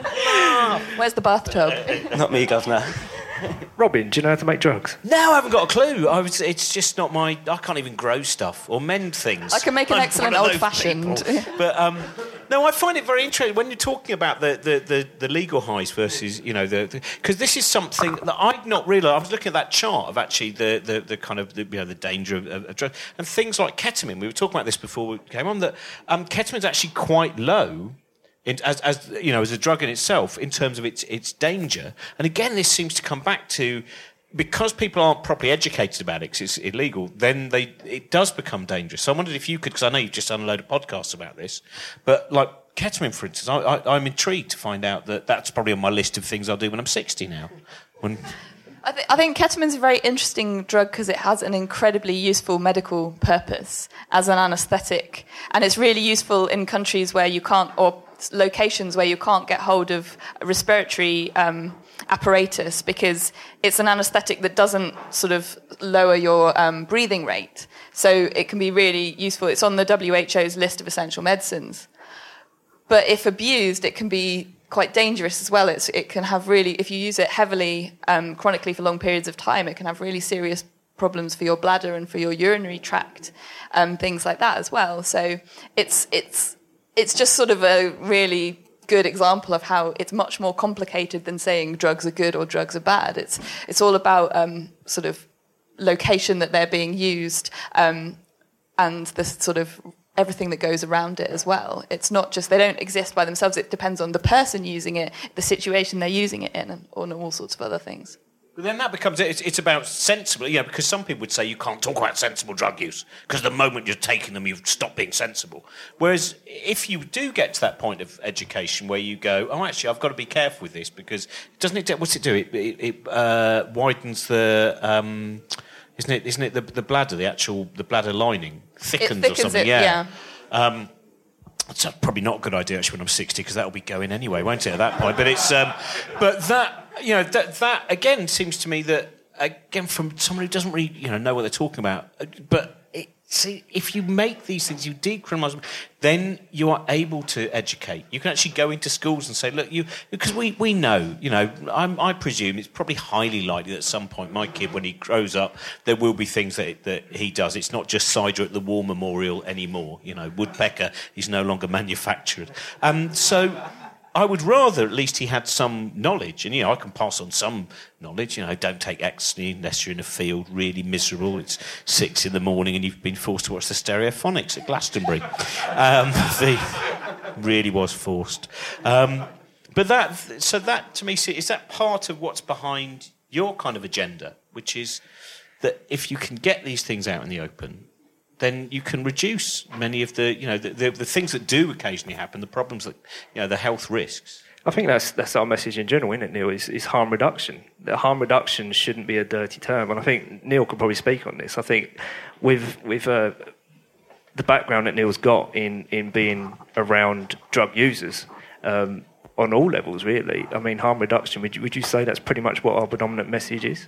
Where's the bathtub? Not me, Governor. Robin, do you know how to make drugs? No, I haven't got a clue. I was, it's just not my... I can't even grow stuff or mend things. I can make an I'm excellent one of those old-fashioned. people. But, um, no, I find it very interesting when you're talking about the, the, the, the legal highs versus, you know, the... Because this is something that I'd not realised. I was looking at that chart of actually the, the, the kind of, the, you know, the danger of, of, of drugs. And things like ketamine. We were talking about this before we came on, that um, ketamine's actually quite low... In, as, as you know, as a drug in itself, in terms of its its danger. And again, this seems to come back to, because people aren't properly educated about it, 'cause it's illegal, then they it does become dangerous. So I wondered if you could, because I know you've just done a load of podcasts about this, but like ketamine, for instance, I, I, I'm intrigued to find out that that's probably on my list of things I'll do when I'm sixty now. When I, th- I think ketamine's a very interesting drug because it has an incredibly useful medical purpose as an anaesthetic, and it's really useful in countries where you can't, or locations where you can't get hold of respiratory um, apparatus, because it's an anaesthetic that doesn't sort of lower your um, breathing rate. So it can be really useful. It's on the W H O's list of essential medicines. But if abused, it can be quite dangerous as well. It's, it can have really, if you use it heavily, um, chronically for long periods of time, it can have really serious problems for your bladder and for your urinary tract, um, things like that as well. So it's it's it's just sort of a really good example of how it's much more complicated than saying drugs are good or drugs are bad. It's it's all about um, sort of location that they're being used, um, and the sort of everything that goes around it as well. It's not just, they don't exist by themselves. It depends on the person using it, the situation they're using it in, and on all sorts of other things. But then that becomes, it's, it's about sensible, you know, because some people would say you can't talk about sensible drug use because the moment you're taking them, you've stopped being sensible. Whereas if you do get to that point of education where you go, oh, actually, I've got to be careful with this, because doesn't it, what's it do? It, it, it uh, widens the... Um, Isn't it? Isn't it the, the bladder, the actual the bladder lining thickens, it thickens or something? It, yeah. yeah. Um, it's probably not a good idea actually when I'm sixty, because that'll be going anyway, won't it? At that point, but it's um, but that you know that that again seems to me that again from someone who doesn't really you know know what they're talking about, but. It, See, if you make these things, you decriminalise them, then you are able to educate. You can actually go into schools and say, look, you, because we, we know, you know, I'm, I presume it's probably highly likely that at some point my kid, when he grows up, there will be things that, that he does. It's not just cider at the War Memorial anymore. You know, woodpecker is no longer manufactured. Um, so... I would rather at least he had some knowledge, and you know I can pass on some knowledge. You know, don't take ecstasy unless you're in a field really miserable. It's six in the morning and you've been forced to watch the Stereophonics at Glastonbury. Um, the really was forced. Um, but that, so that to me, is that part of what's behind your kind of agenda, which is that if you can get these things out in the open, then you can reduce many of the, you know, the, the, the things that do occasionally happen, the problems that, you know, the health risks. I think that's that's our message in general, isn't it, Neil? Is, is harm reduction. The harm reduction shouldn't be a dirty term, and I think Neil could probably speak on this. I think with with uh, the background that Neil's got in in being around drug users um, on all levels, really. I mean, harm reduction. Would you, would you say that's pretty much what our predominant message is?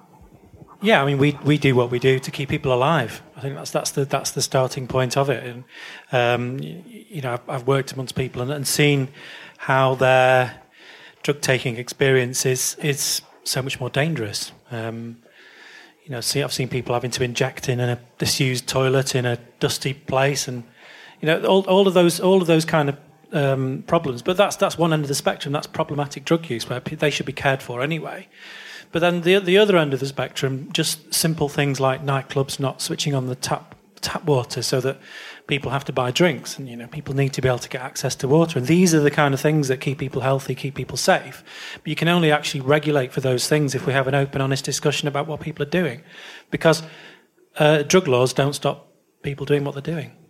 Yeah, I mean, we we do what we do to keep people alive. I think that's that's the that's the starting point of it. And um, you, you know, I've, I've worked amongst people and, and seen how their drug taking experience is is so much more dangerous. Um, you know, see, I've seen people having to inject in a disused toilet in a dusty place, and you know, all all of those all of those kind of um, problems. But that's that's one end of the spectrum. That's problematic drug use, where they should be cared for anyway. But then the the other end of the spectrum, just simple things like nightclubs not switching on the tap tap water so that people have to buy drinks, and you know people need to be able to get access to water. And these are the kind of things that keep people healthy, keep people safe. But you can only actually regulate for those things if we have an open, honest discussion about what people are doing, because uh, drug laws don't stop people doing what they're doing.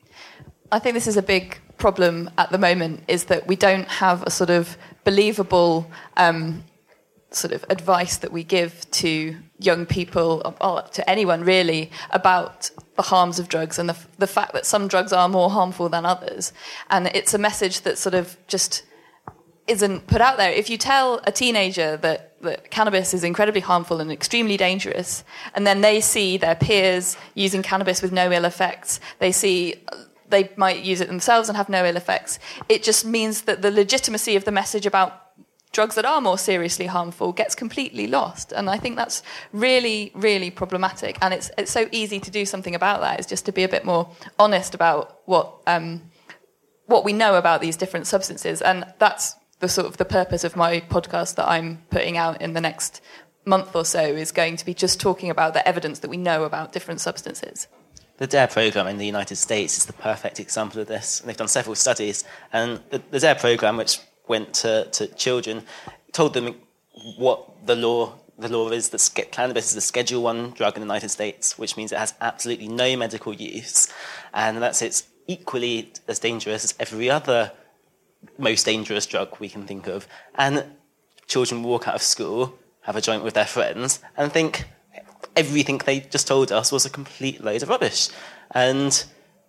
I think this is a big problem at the moment, is that we don't have a sort of believable Um, sort of advice that we give to young people, or to anyone really, about the harms of drugs and the, the fact that some drugs are more harmful than others. And it's a message that sort of just isn't put out there. If you tell a teenager that, that cannabis is incredibly harmful and extremely dangerous, and then they see their peers using cannabis with no ill effects, they see they might use it themselves and have no ill effects, it just means that the legitimacy of the message about drugs that are more seriously harmful gets completely lost. And I think that's really, really problematic. And it's it's so easy to do something about that. It's just to be a bit more honest about what um, what we know about these different substances. And that's the sort of the purpose of my podcast that I'm putting out in the next month or so, is going to be just talking about the evidence that we know about different substances. The D A R E programme in the United States is the perfect example of this. And they've done several studies. And the, the D A R E programme, which went to, to children, told them what the law the law is that cannabis is a Schedule One drug in the United States, which means it has absolutely no medical use, and that's it's equally as dangerous as every other most dangerous drug we can think of. And children walk out of school have a joint with their friends and think everything they just told us was a complete load of rubbish. And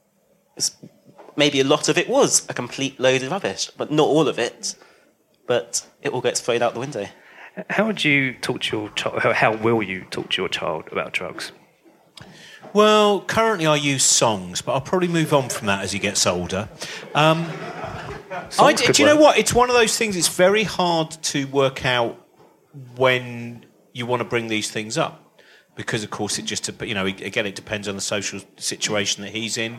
maybe a lot of it was a complete load of rubbish, but not all of it. But it all gets thrown out the window. How would you talk to your child? How will you talk to your child about drugs? Well, currently I use songs, but I'll probably move on from that as he gets older. Um, I, do you know what? It's one of those things. It's very hard to work out when you want to bring these things up. Because, of course, it just, you know, again, it depends on the social situation that he's in.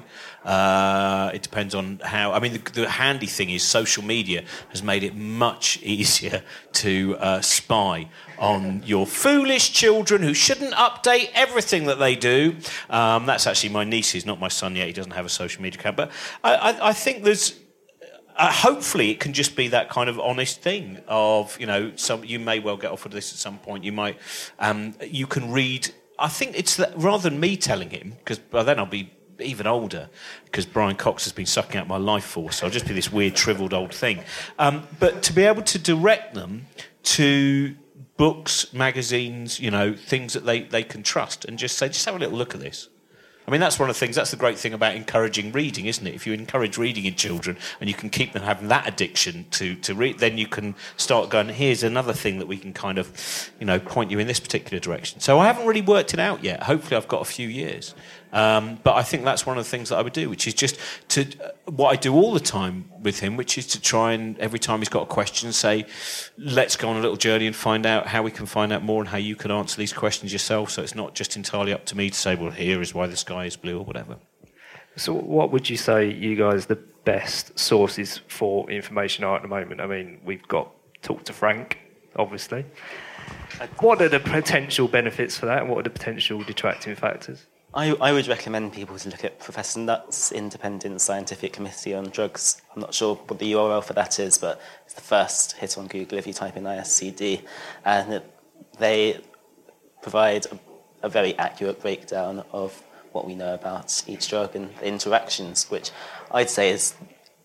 Uh, it depends on how... I mean, the, the handy thing is social media has made it much easier to uh, spy on your foolish children who shouldn't update everything that they do. Um, that's actually my niece's, not my son yet. He doesn't have a social media account. But I, I, I think there's... Uh, hopefully it can just be that kind of honest thing of, you know, some you may well get offered this at some point. You might, um, you can read. I think it's that, rather than me telling him, because by then I'll be even older, because Brian Cox has been sucking out my life force, so I'll just be this weird, shrivelled old thing. Um, but to be able to direct them to books, magazines, you know, things that they, they can trust, and just say, just have a little look at this. I mean, that's one of the things, that's the great thing about encouraging reading, isn't it? If you encourage reading in children and you can keep them having that addiction to, to read, then you can start going, here's another thing that we can kind of, you know, point you in this particular direction. So I haven't really worked it out yet. Hopefully I've got a few years. Um, but I think that's one of the things that I would do, which is just to uh, what I do all the time with him, which is to try and every time he's got a question, say, let's go on a little journey and find out how we can find out more and how you can answer these questions yourself. So it's not just entirely up to me to say, well, here is why the sky is blue or whatever. So what would you say, you guys, the best sources for information are at the moment? I mean, we've got Talk to Frank, obviously. What are the potential benefits for that and what are the potential detracting factors? I, I would recommend people to look at Professor Nutt's Independent Scientific Committee on Drugs. I'm not sure what the U R L for that is, but it's the first hit on Google if you type in I S C D. And they provide a, a very accurate breakdown of what we know about each drug and the interactions, which I'd say is,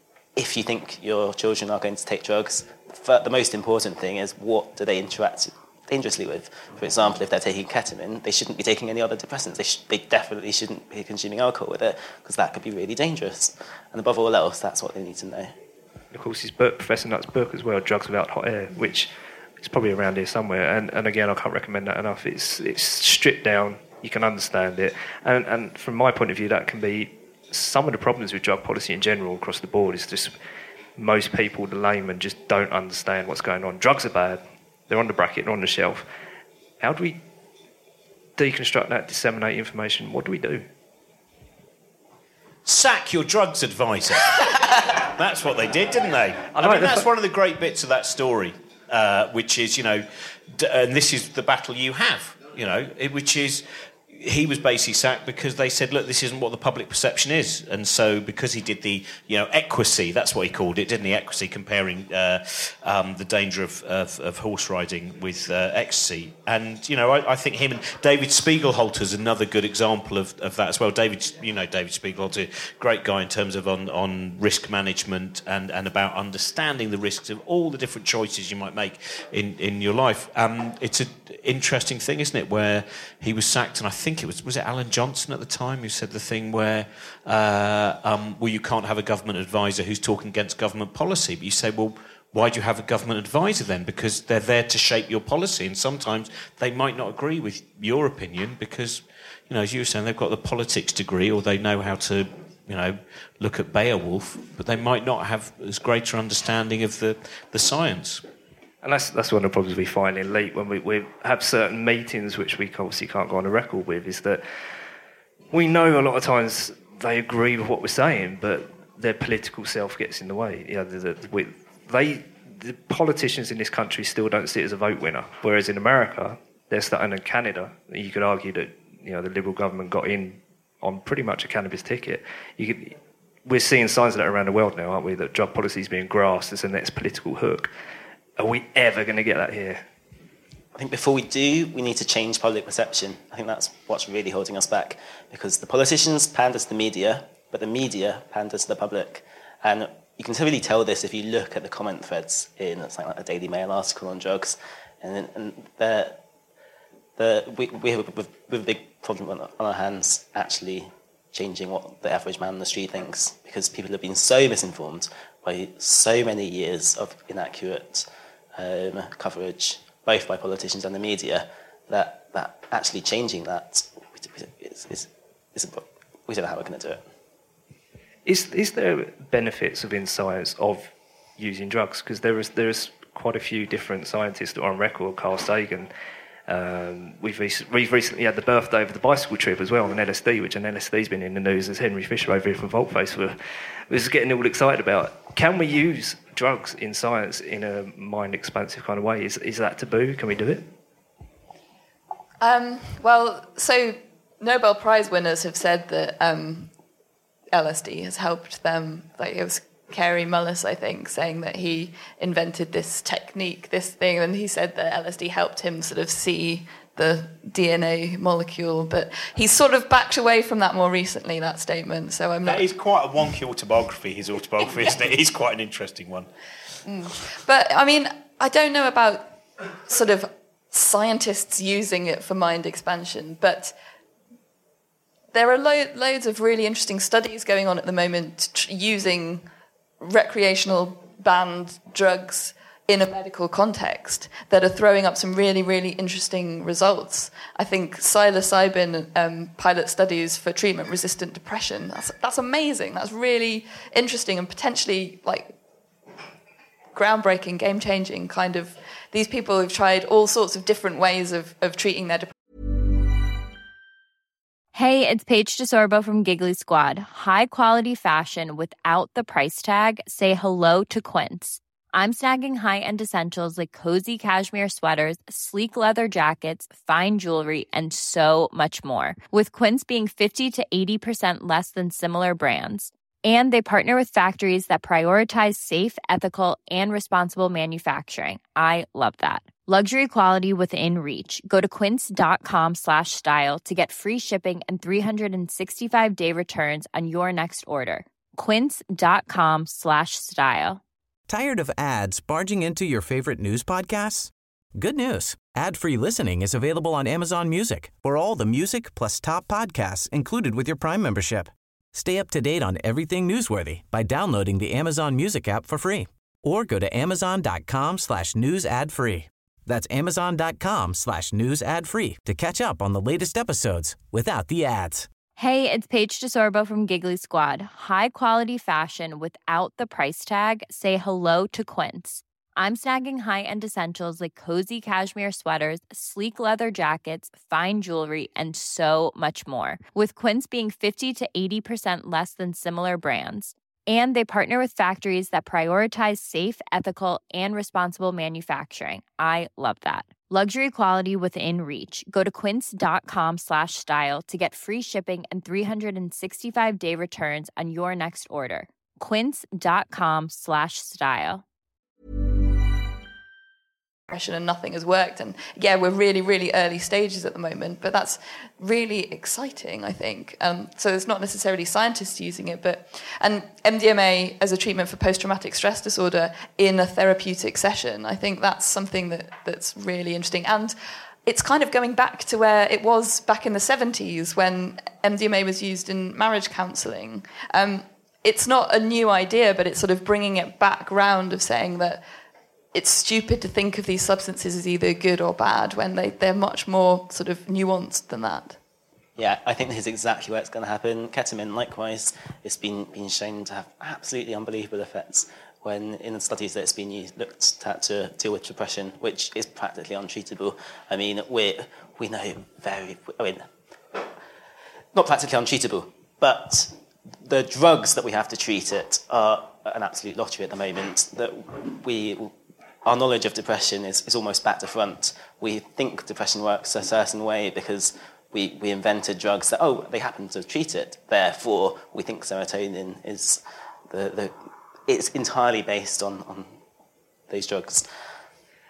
if you think your children are going to take drugs, the most important thing is what do they interact dangerously with. For example, if they're taking ketamine, they shouldn't be taking any other depressants. They, sh- they definitely shouldn't be consuming alcohol with it, because that could be really dangerous. And above all else, that's what they need to know. And of course, his book, Professor Nutt's book as well, Drugs Without Hot Air, which is probably around here somewhere. And, and again, I can't recommend that enough. It's it's stripped down. You can understand it. And, and from my point of view, that can be some of the problems with drug policy in general across the board. Is just most people, the layman, just don't understand what's going on. Drugs are bad. They're on the bracket, they're on the shelf. How do we deconstruct that, disseminate information? What do we do? Sack your drugs advisor. That's what they did, didn't they? I, I mean, that's one of the great bits of that story, uh, which is, you know, d- and this is the battle you have, you know, it, which is... He was basically sacked because they said, look, this isn't what the public perception is. And so because he did the, you know, equity, that's what he called it, didn't he? Equity, comparing uh, um, the danger of, of, of horse riding with uh, ecstasy. And, you know, I, I think him and David Spiegelhalter is another good example of, of that as well. David, you know, David Spiegelhalter, great guy in terms of on, on risk management and, and about understanding the risks of all the different choices you might make in, in your life. Um, it's an interesting thing, isn't it, where he was sacked, and I think I think it was, was it Alan Johnson at the time who said the thing where, uh, um, well, you can't have a government advisor who's talking against government policy. But you say, well, why do you have a government advisor then? Because they're there to shape your policy. And sometimes they might not agree with your opinion because, you know, as you were saying, they've got the politics degree or they know how to, you know, look at Beowulf, but they might not have as greater understanding of the, the science. And that's that's one of the problems we find in LEAP when we, we have certain meetings which we obviously can't go on a record with, is that we know a lot of times they agree with what we're saying, but their political self gets in the way. You know, the, the, we, they, the politicians in this country still don't see it as a vote winner, whereas in America, they're starting in Canada. You could argue that, you know, the Liberal government got in on pretty much a cannabis ticket. You could, we're seeing signs of that around the world now, aren't we? That drug policy is being grasped as the next political hook. Are we ever going to get that here? I think before we do, we need to change public perception. I think that's what's really holding us back, because the politicians pander to the media, but the media pander to the public. And you can really tell this if you look at the comment threads in something like a Daily Mail article on drugs. And, and the, the, we, we have a, we have a big problem on our hands actually changing what the average man on the street thinks, because people have been so misinformed by so many years of inaccurate um, coverage, both by politicians and the media, that, that actually changing that is, is, is a, we don't know how we're going to do it. Is is there benefits within science of using drugs? Because there is there is quite a few different scientists that are on record. Carl Sagan. Um, we've, rec- we've recently had the birthday of the bicycle trip as well on L S D, which an L S D's been in the news, as Henry Fisher over here from Voltface were, was getting all excited about. Can we use drugs in science in a mind-expansive kind of way? Is is that taboo? Can we do it? Um, well, so Nobel Prize winners have said that um, L S D has helped them. Like it was Kary Mullis, I think, saying that he invented this technique, this thing, and he said that L S D helped him sort of see the D N A molecule, but he's sort of backed away from that more recently, that statement, so I'm not... That is quite a wonky autobiography, his autobiography, isn't it? It's quite an interesting one. Mm. But, I mean, I don't know about sort of scientists using it for mind expansion, but there are lo- loads of really interesting studies going on at the moment tr- using recreational banned drugs in a medical context that are throwing up some really, really interesting results. I think psilocybin um, pilot studies for treatment-resistant depression, that's, that's amazing. That's really interesting and potentially like groundbreaking, game-changing kind of... These people have tried all sorts of different ways of, of treating their depression. Hey, it's Paige DeSorbo from Giggly Squad. High quality fashion without the price tag. Say hello to Quince. I'm snagging high-end essentials like cozy cashmere sweaters, sleek leather jackets, fine jewelry, and so much more. With Quince being fifty to eighty percent less than similar brands. And they partner with factories that prioritize safe, ethical, and responsible manufacturing. I love that. Luxury quality within reach. Go to quince.com slash style to get free shipping and three sixty-five day returns on your next order. Quince.com slash style. Tired of ads barging into your favorite news podcasts? Good news. Ad-free listening is available on Amazon Music for all the music plus top podcasts included with your Prime membership. Stay up to date on everything newsworthy by downloading the Amazon Music app for free or go to amazon.com slash news ad free. That's amazon.com slash news ad free to catch up on the latest episodes without the ads. Hey, it's Paige DeSorbo from Giggly Squad. High quality fashion without the price tag. Say hello to Quince. I'm snagging high-end essentials like cozy cashmere sweaters, sleek leather jackets, fine jewelry, and so much more. With Quince being fifty to eighty percent less than similar brands. And they partner with factories that prioritize safe, ethical, and responsible manufacturing. I love that. Luxury quality within reach. Go to quince.com slash style to get free shipping and three sixty-five day returns on your next order. Quince.com slash style. And nothing has worked, and yeah, we're really, really early stages at the moment, but that's really exciting, I think. Um, so it's not necessarily scientists using it, but and M D M A as a treatment for post-traumatic stress disorder in a therapeutic session, I think that's something that that's really interesting. And it's kind of going back to where it was back in the seventies when M D M A was used in marriage counselling. Um, it's not a new idea, but it's sort of bringing it back round of saying that it's stupid to think of these substances as either good or bad when they, they're much more sort of nuanced than that. Yeah, I think this is exactly where it's going to happen. Ketamine, likewise, it's been, been shown to have absolutely unbelievable effects when in the studies that it's been used, looked at to deal with depression, which is practically untreatable. I mean, we we know very... I mean, not practically untreatable, but the drugs that we have to treat it are an absolute lottery at the moment. That we... Our knowledge of depression is, is almost back to front. We think depression works a certain way because we, we invented drugs that, oh, they happen to treat it. Therefore, we think serotonin is the, the it's entirely based on, on those drugs.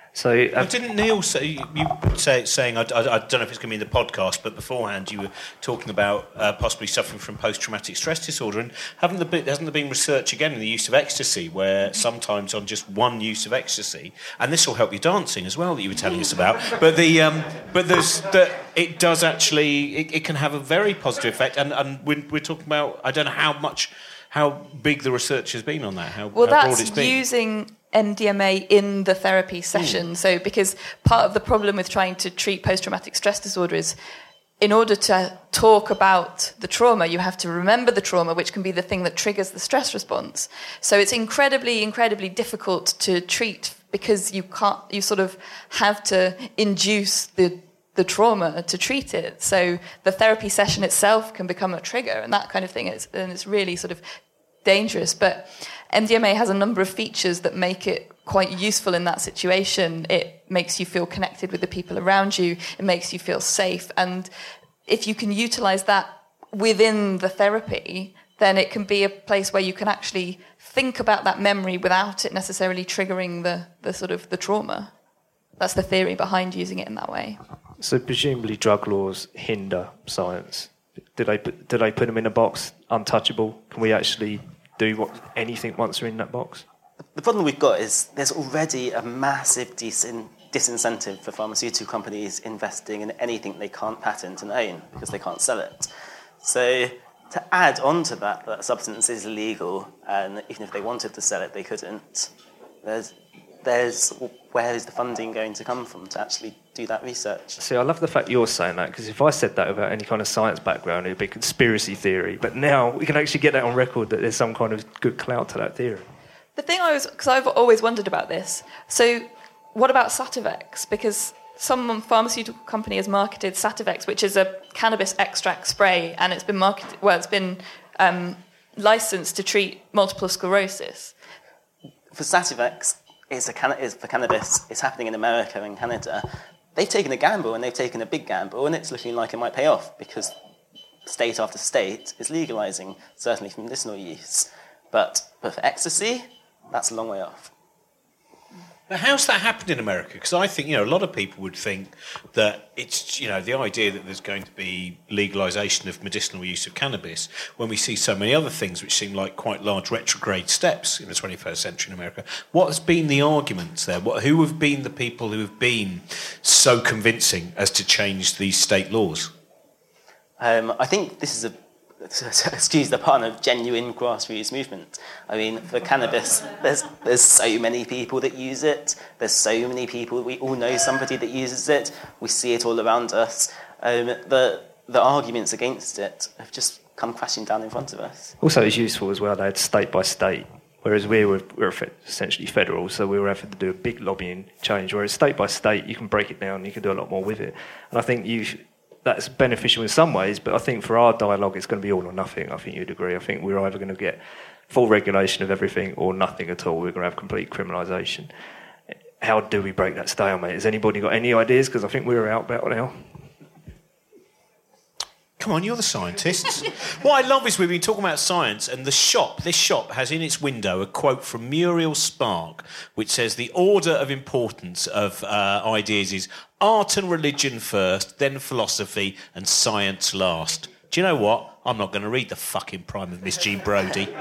So, uh, well, didn't Neil say, you say saying, I, I, I don't know if it's going to be in the podcast, but beforehand you were talking about uh, possibly suffering from post-traumatic stress disorder, and haven't there been, hasn't there been research again in the use of ecstasy, where sometimes on just one use of ecstasy, and this will help your dancing as well that you were telling us about, but the um, but there's that it does actually, it, it can have a very positive effect, and, and we're, we're talking about, I don't know how much, how big the research has been on that, how, well, how broad it's that's been. using M D M A in the therapy session. Mm. So because part of the problem with trying to treat post-traumatic stress disorder is in order to talk about the trauma, you have to remember the trauma, which can be the thing that triggers the stress response. So it's incredibly, incredibly difficult to treat because you can't, you sort of have to induce the the trauma to treat it. So the therapy session itself can become a trigger and that kind of thing. It's, and it's really sort of dangerous. But M D M A has a number of features that make it quite useful in that situation. It makes you feel connected with the people around you. It makes you feel safe. And if you can utilize that within the therapy, then it can be a place where you can actually think about that memory without it necessarily triggering the, the sort of the trauma. That's the theory behind using it in that way. So presumably drug laws hinder science. Do they put, do they put them in a box, untouchable? Can we actually do what, anything once we're in that box? The problem we've got is there's already a massive disin- disincentive for pharmaceutical companies investing in anything they can't patent and own because they can't sell it. So to add on to that, that substance is illegal, and even if they wanted to sell it, they couldn't. There's, there's where is the funding going to come from to actually do that research? See, I love the fact you're saying that, because if I said that without any kind of science background, it would be conspiracy theory. But now we can actually get that on record that there's some kind of good clout to that theory. The thing I was, because I've always wondered about this, so what about Sativex? Because some pharmaceutical company has marketed Sativex, which is a cannabis extract spray, and it's been marketed, well, it's been um, licensed to treat multiple sclerosis. For Sativex, it's, a can- it's for cannabis. It's happening in America and Canada. They've taken a gamble, and they've taken a big gamble, and it's looking like it might pay off because state after state is legalising, certainly for medicinal use. But, but for ecstasy, that's a long way off. Now, how's that happened in America? Because I think, you know, a lot of people would think that it's, you know, the idea that there's going to be legalisation of medicinal use of cannabis when we see so many other things which seem like quite large retrograde steps in the twenty-first century in America. What has been the arguments there? What, who have been the people who have been so convincing as to change these state laws? Um, I think this is a excuse the pun, of genuine grassroots movement. I mean, for cannabis, there's there's so many people that use it. There's so many people, we all know somebody that uses it. We see it all around us. Um, the the arguments against it have just come crashing down in front of us. Also, it's useful as well, they had state by state, whereas we were, we're essentially federal, so we were having to do a big lobbying change, whereas state by state, you can break it down, you can do a lot more with it. And I think you... that's beneficial in some ways, but I think for our dialogue it's going to be all or nothing. I think you'd agree. I think we're either going to get full regulation of everything or nothing at all. We're going to have complete criminalisation. How do we break that stalemate? Has anybody got any ideas? Because I think we're out about now. Come on, you're the scientists. What I love is we've been talking about science, and the shop, this shop has in its window a quote from Muriel Spark, which says the order of importance of uh, ideas is art and religion first, then philosophy, and science last. Do you know what? I'm not going to read the fucking Prime of Miss Jean Brodie.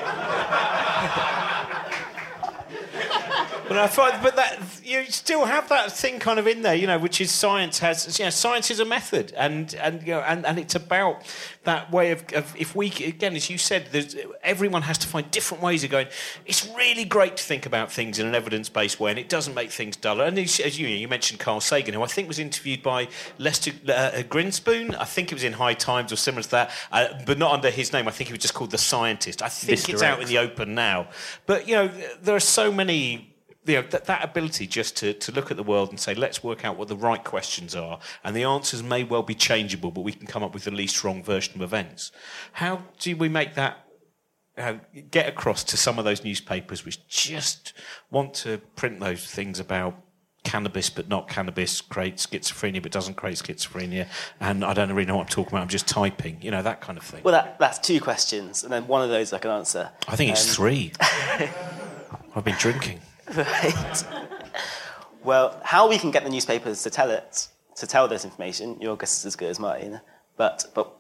But I find, but that you still have that thing kind of in there, you know, which is science has, you know, science is a method, and and you know, and, and it's about that way of, of if we again, as you said, there's, everyone has to find different ways of going. It's really great to think about things in an evidence-based way, and it doesn't make things duller. And as, as you you mentioned, Carl Sagan, who I think was interviewed by Lester uh, Grinspoon. I think it was in High Times or similar to that, uh, but not under his name. I think he was just called the Scientist. I think Mister it's X. Out in the open now. But you know, there are so many. You know, that, that ability just to, to look at the world and say, let's work out what the right questions are, and the answers may well be changeable, but we can come up with the least wrong version of events. How do we make that uh, get across to some of those newspapers which just want to print those things about cannabis but not cannabis, creates schizophrenia but doesn't create schizophrenia, and I don't really know what I'm talking about, I'm just typing, you know, that kind of thing? Well, that, that's two questions, and then one of those I can answer. I think it's um, three. I've been drinking. Right. Well, how we can get the newspapers to tell it, to tell this information, your guess is as good as mine. But but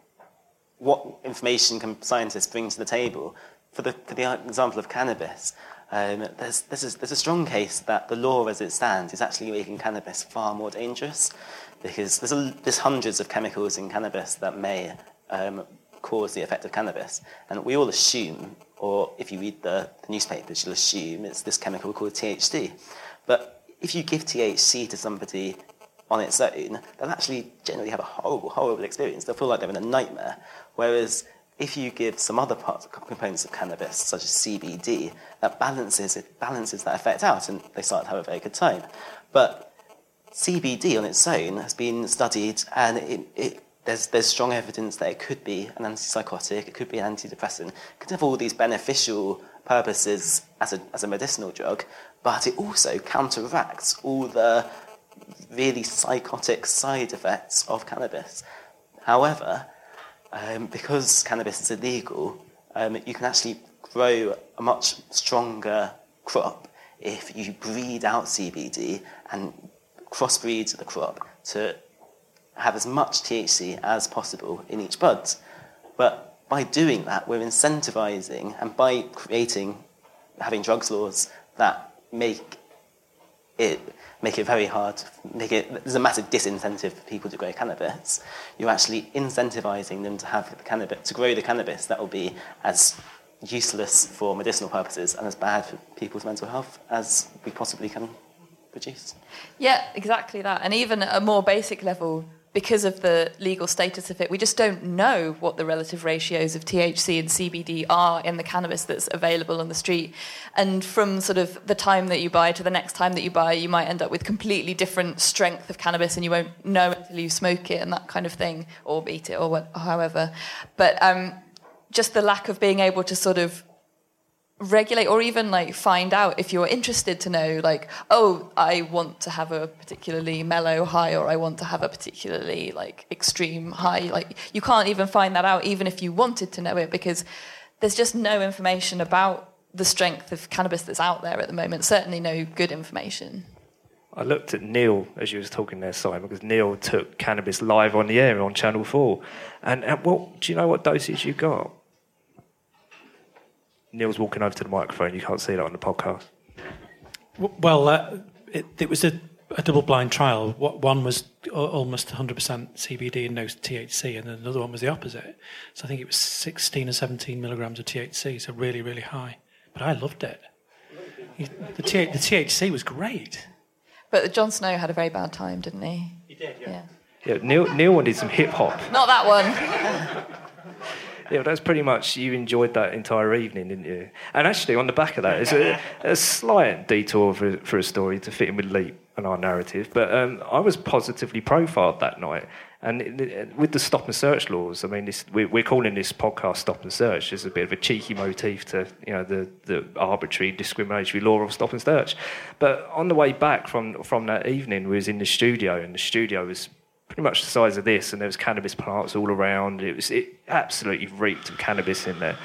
what information can scientists bring to the table? For the for the example of cannabis, um, there's there's a, there's a strong case that the law as it stands is actually making cannabis far more dangerous, because there's a, there's hundreds of chemicals in cannabis that may um, cause the effect of cannabis, and we all assume, or if you read the, the newspapers, you'll assume it's this chemical called T H C, but if you give T H C to somebody on its own, they'll actually generally have a horrible, horrible experience. They'll feel like they're in a nightmare. Whereas if you give some other parts, components of cannabis, such as C B D, that balances it balances that effect out, and they start to have a very good time. But C B D on its own has been studied, and it, it, there's there's strong evidence that it could be an antipsychotic, it could be an antidepressant, it could have all these beneficial purposes as a as a medicinal drug, but it also counteracts all the really psychotic side effects of cannabis. However, um, because cannabis is illegal, um, you can actually grow a much stronger crop if you breed out C B D and crossbreed the crop to have as much T H C as possible in each bud. But by doing that, we're incentivizing, and by creating, having drugs laws that make it make it very hard, make it, there's a massive disincentive for people to grow cannabis. You're actually incentivizing them to have the cannabis, to grow the cannabis that will be as useless for medicinal purposes and as bad for people's mental health as we possibly can produce. Yeah, exactly that. And even at a more basic level, because of the legal status of it, we just don't know what the relative ratios of T H C and C B D are in the cannabis that's available on the street. And from sort of the time that you buy to the next time that you buy, you might end up with completely different strength of cannabis, and you won't know until you smoke it and that kind of thing, or eat it, or, what, or however. But um, just the lack of being able to sort of regulate, or even like find out, if you're interested to know, like, oh, I want to have a particularly mellow high, or I want to have a particularly like extreme high, like you can't even find that out even if you wanted to know it, because there's just no information about the strength of cannabis that's out there at the moment, certainly no good information. I looked at Neil as you was talking there, Simon, because Neil took cannabis live on the air on Channel four, and, and what do you know what dosage you got? Neil's walking over to the microphone. You can't see that on the podcast. Well, uh, it, it was a, a double-blind trial. One was almost one hundred percent C B D and no T H C, and then another one was the opposite. So I think it was sixteen or seventeen milligrams of T H C, so really, really high. But I loved it. The, T- the T H C was great. But Jon Snow had a very bad time, didn't he? He did, yeah. Yeah, yeah Neil, Neil wanted some hip-hop. Not that one. Yeah, that's pretty much, you enjoyed that entire evening, didn't you? And actually, on the back of that, it's a, a slight detour for, for a story to fit in with Leap and our narrative, but um, I was positively profiled that night. And it, it, with the stop and search laws, I mean, this, we, we're calling this podcast Stop and Search. It's a bit of a cheeky motif to, you know, the, the arbitrary discriminatory law of stop and search. But on the way back from, from that evening, we was in the studio, and the studio was pretty much the size of this, and there was cannabis plants all around. It was it absolutely reeked of cannabis in there,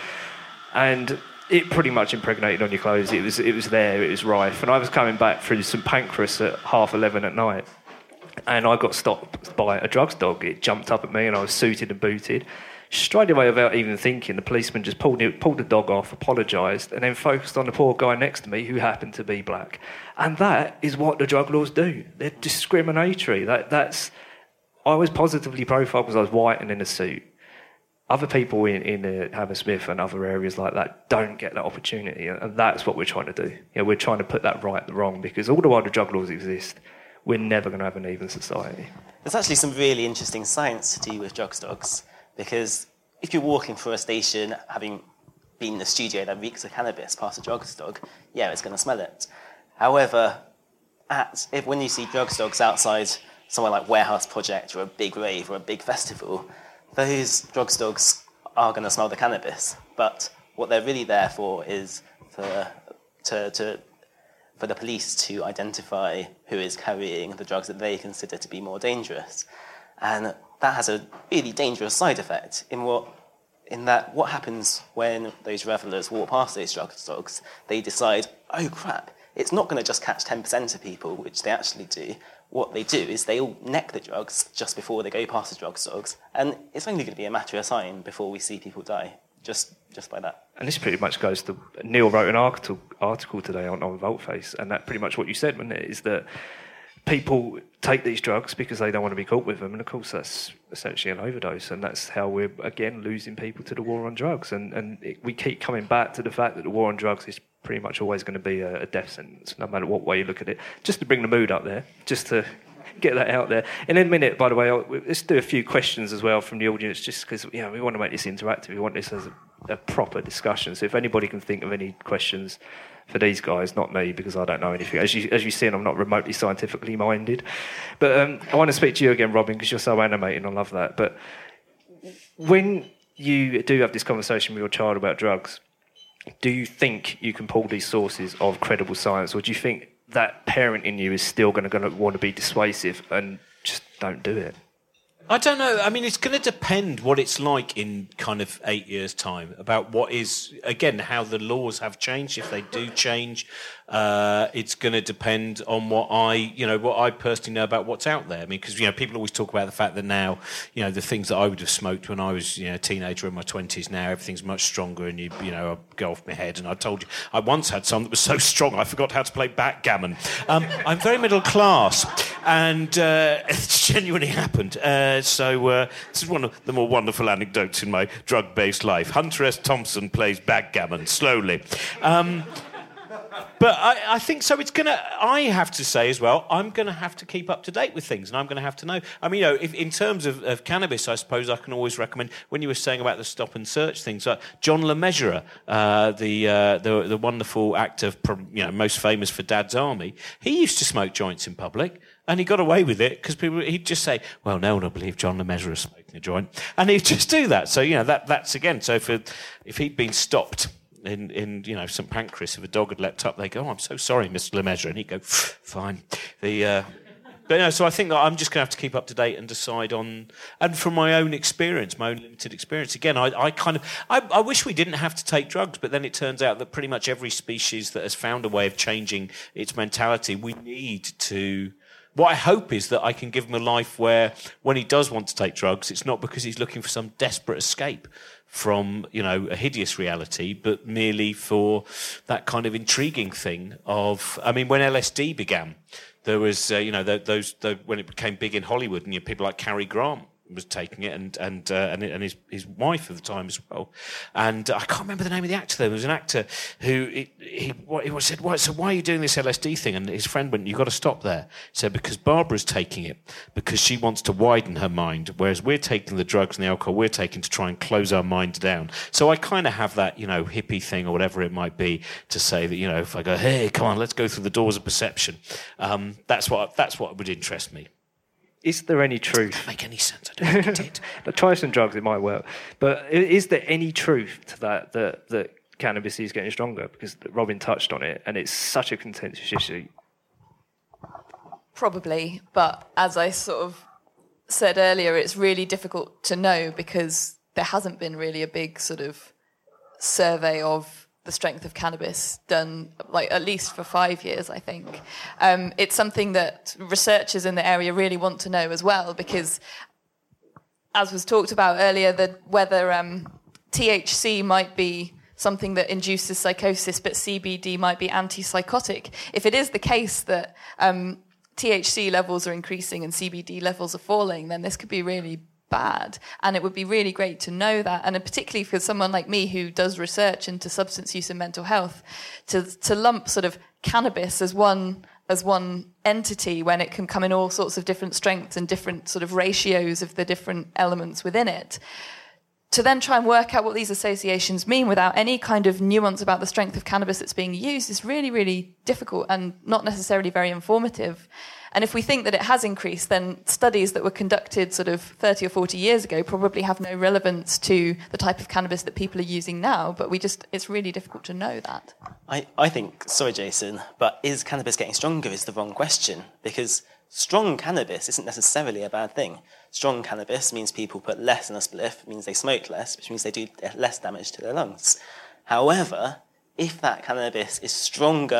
and it pretty much impregnated on your clothes. It was it was there, it was rife. And I was coming back through St Pancras at half eleven at night, and I got stopped by a drugs dog. It jumped up at me, and I was suited and booted. Straight away, without even thinking, the policeman just pulled it, pulled the dog off, apologised, and then focused on the poor guy next to me who happened to be black. And that is what the drug laws do. They're discriminatory. That that's. I was positively profiled because I was white and in a suit. Other people in, in uh, Hammersmith and other areas like that don't get that opportunity, and that's what we're trying to do. You know, we're trying to put that right and wrong, because all the while the drug laws exist, we're never going to have an even society. There's actually some really interesting science to do with drug dogs, because if you're walking through a station, having been in a studio that reeks of cannabis past a drugs dog, yeah, it's going to smell it. However, at if when you see drugs dogs outside somewhere like Warehouse Project or a big rave or a big festival, those drugs dogs are going to smell the cannabis. But what they're really there for is for to, to for the police to identify who is carrying the drugs that they consider to be more dangerous. And that has a really dangerous side effect in what in that what happens when those revelers walk past those drugs dogs, they decide, oh crap, it's not going to just catch ten percent of people, which they actually do. What they do is they all neck the drugs just before they go past the drug stores, and it's only going to be a matter of time before we see people die, just just by that. And this pretty much goes to... Neil wrote an article, article today on, on Voltface, and that pretty much what you said, wasn't it, is that people take these drugs because they don't want to be caught with them, and of course that's essentially an overdose, and that's how we're, again, losing people to the war on drugs. And, and it, we keep coming back to the fact that the war on drugs is pretty much always going to be a, a death sentence, no matter what way you look at it. Just to bring the mood up there, just to get that out there. In a minute, by the way, I'll, let's do a few questions as well from the audience, just because you know, we want to make this interactive. We want this as a, a proper discussion. So if anybody can think of any questions for these guys, not me, because I don't know anything. As you as you see, I'm not remotely scientifically minded. But um, I want to speak to you again, Robin, because you're so animating. I love that. But when you do have this conversation with your child about drugs, do you think you can pull these sources of credible science, or do you think that parent in you is still going to want to be dissuasive and just don't do it? I don't know. I mean, it's going to depend what it's like in kind of eight years' time, about what is, again, how the laws have changed, if they do change. Uh, it's going to depend on what I, you know, what I personally know about what's out there. I mean, because, you know, people always talk about the fact that now, you know, the things that I would have smoked when I was, you know, a teenager in my twenties, now everything's much stronger and, you you know, I go off my head. And I told you, I once had some that was so strong I forgot how to play backgammon. Um, I'm very middle class, and uh, it's genuinely happened. Uh, so uh, this is one of the more wonderful anecdotes in my drug-based life. Hunter S. Thompson plays backgammon slowly. Um, But I, I think so. It's gonna. I have to say as well, I'm going to have to keep up to date with things, and I'm going to have to know. I mean, you know, if, in terms of, of cannabis, I suppose I can always recommend. When you were saying about the stop and search things, like John LeMessurier, uh, the, uh, the the wonderful actor, you know, most famous for Dad's Army, he used to smoke joints in public. And he got away with it because people, he'd just say, well, no one will believe John LeMessurier is smoking a joint. And he'd just do that. So, you know, that that's again. So if, it, if he'd been stopped in, in, you know, Saint Pancras, if a dog had leapt up, they go, oh, I'm so sorry, Mister LeMessurier. And he'd go, fine. The, uh, but, you know, so I think that I'm just going to have to keep up to date and decide on, and from my own experience, my own limited experience. Again, I, I kind of, I, I wish we didn't have to take drugs, but then it turns out that pretty much every species that has found a way of changing its mentality, we need to... What I hope is that I can give him a life where, when he does want to take drugs, it's not because he's looking for some desperate escape from, you know, a hideous reality, but merely for that kind of intriguing thing of... I mean, when L S D began, there was, uh, you know, those, those when it became big in Hollywood, and you know, people like Cary Grant was taking it, and and uh, and, and his his wife at the time as well. And uh, I can't remember the name of the actor. There was an actor who he he, he said, "Why? So why are you doing this L S D thing?" And his friend went, "You've got to stop there." He said, "Because Barbara's taking it because she wants to widen her mind, whereas we're taking the drugs and the alcohol we're taking to try and close our mind down." So I kind of have that, you know, hippie thing or whatever it might be to say that, you know, if I go, "Hey, come on, let's go through the doors of perception," um, that's what that's what would interest me. Is there any truth? Doesn't make any sense. I don't think it did. Try some drugs, it might work. But is there any truth to that, that that cannabis is getting stronger? Because Robin touched on it, and it's such a contentious issue. Probably, but as I sort of said earlier, it's really difficult to know because there hasn't been really a big sort of survey of the strength of cannabis done, like at least for five years, I think. Um, it's something that researchers in the area really want to know as well, because as was talked about earlier, that whether um, T H C might be something that induces psychosis, but C B D might be antipsychotic. If it is the case that um, T H C levels are increasing and C B D levels are falling, then this could be really bad, and it would be really great to know that, and particularly for someone like me who does research into substance use and mental health, to to lump sort of cannabis as one as one entity when it can come in all sorts of different strengths and different sort of ratios of the different elements within it, to then try and work out what these associations mean without any kind of nuance about the strength of cannabis that's being used is really, really difficult and not necessarily very informative. And if we think that it has increased, then studies that were conducted sort of thirty or forty years ago probably have no relevance to the type of cannabis that people are using now, but we just, it's really difficult to know that. I, I think, sorry Jason, but is cannabis getting stronger is the wrong question, because strong cannabis isn't necessarily a bad thing. Strong cannabis means people put less in a spliff, means they smoke less, which means they do less damage to their lungs. However, if that cannabis is stronger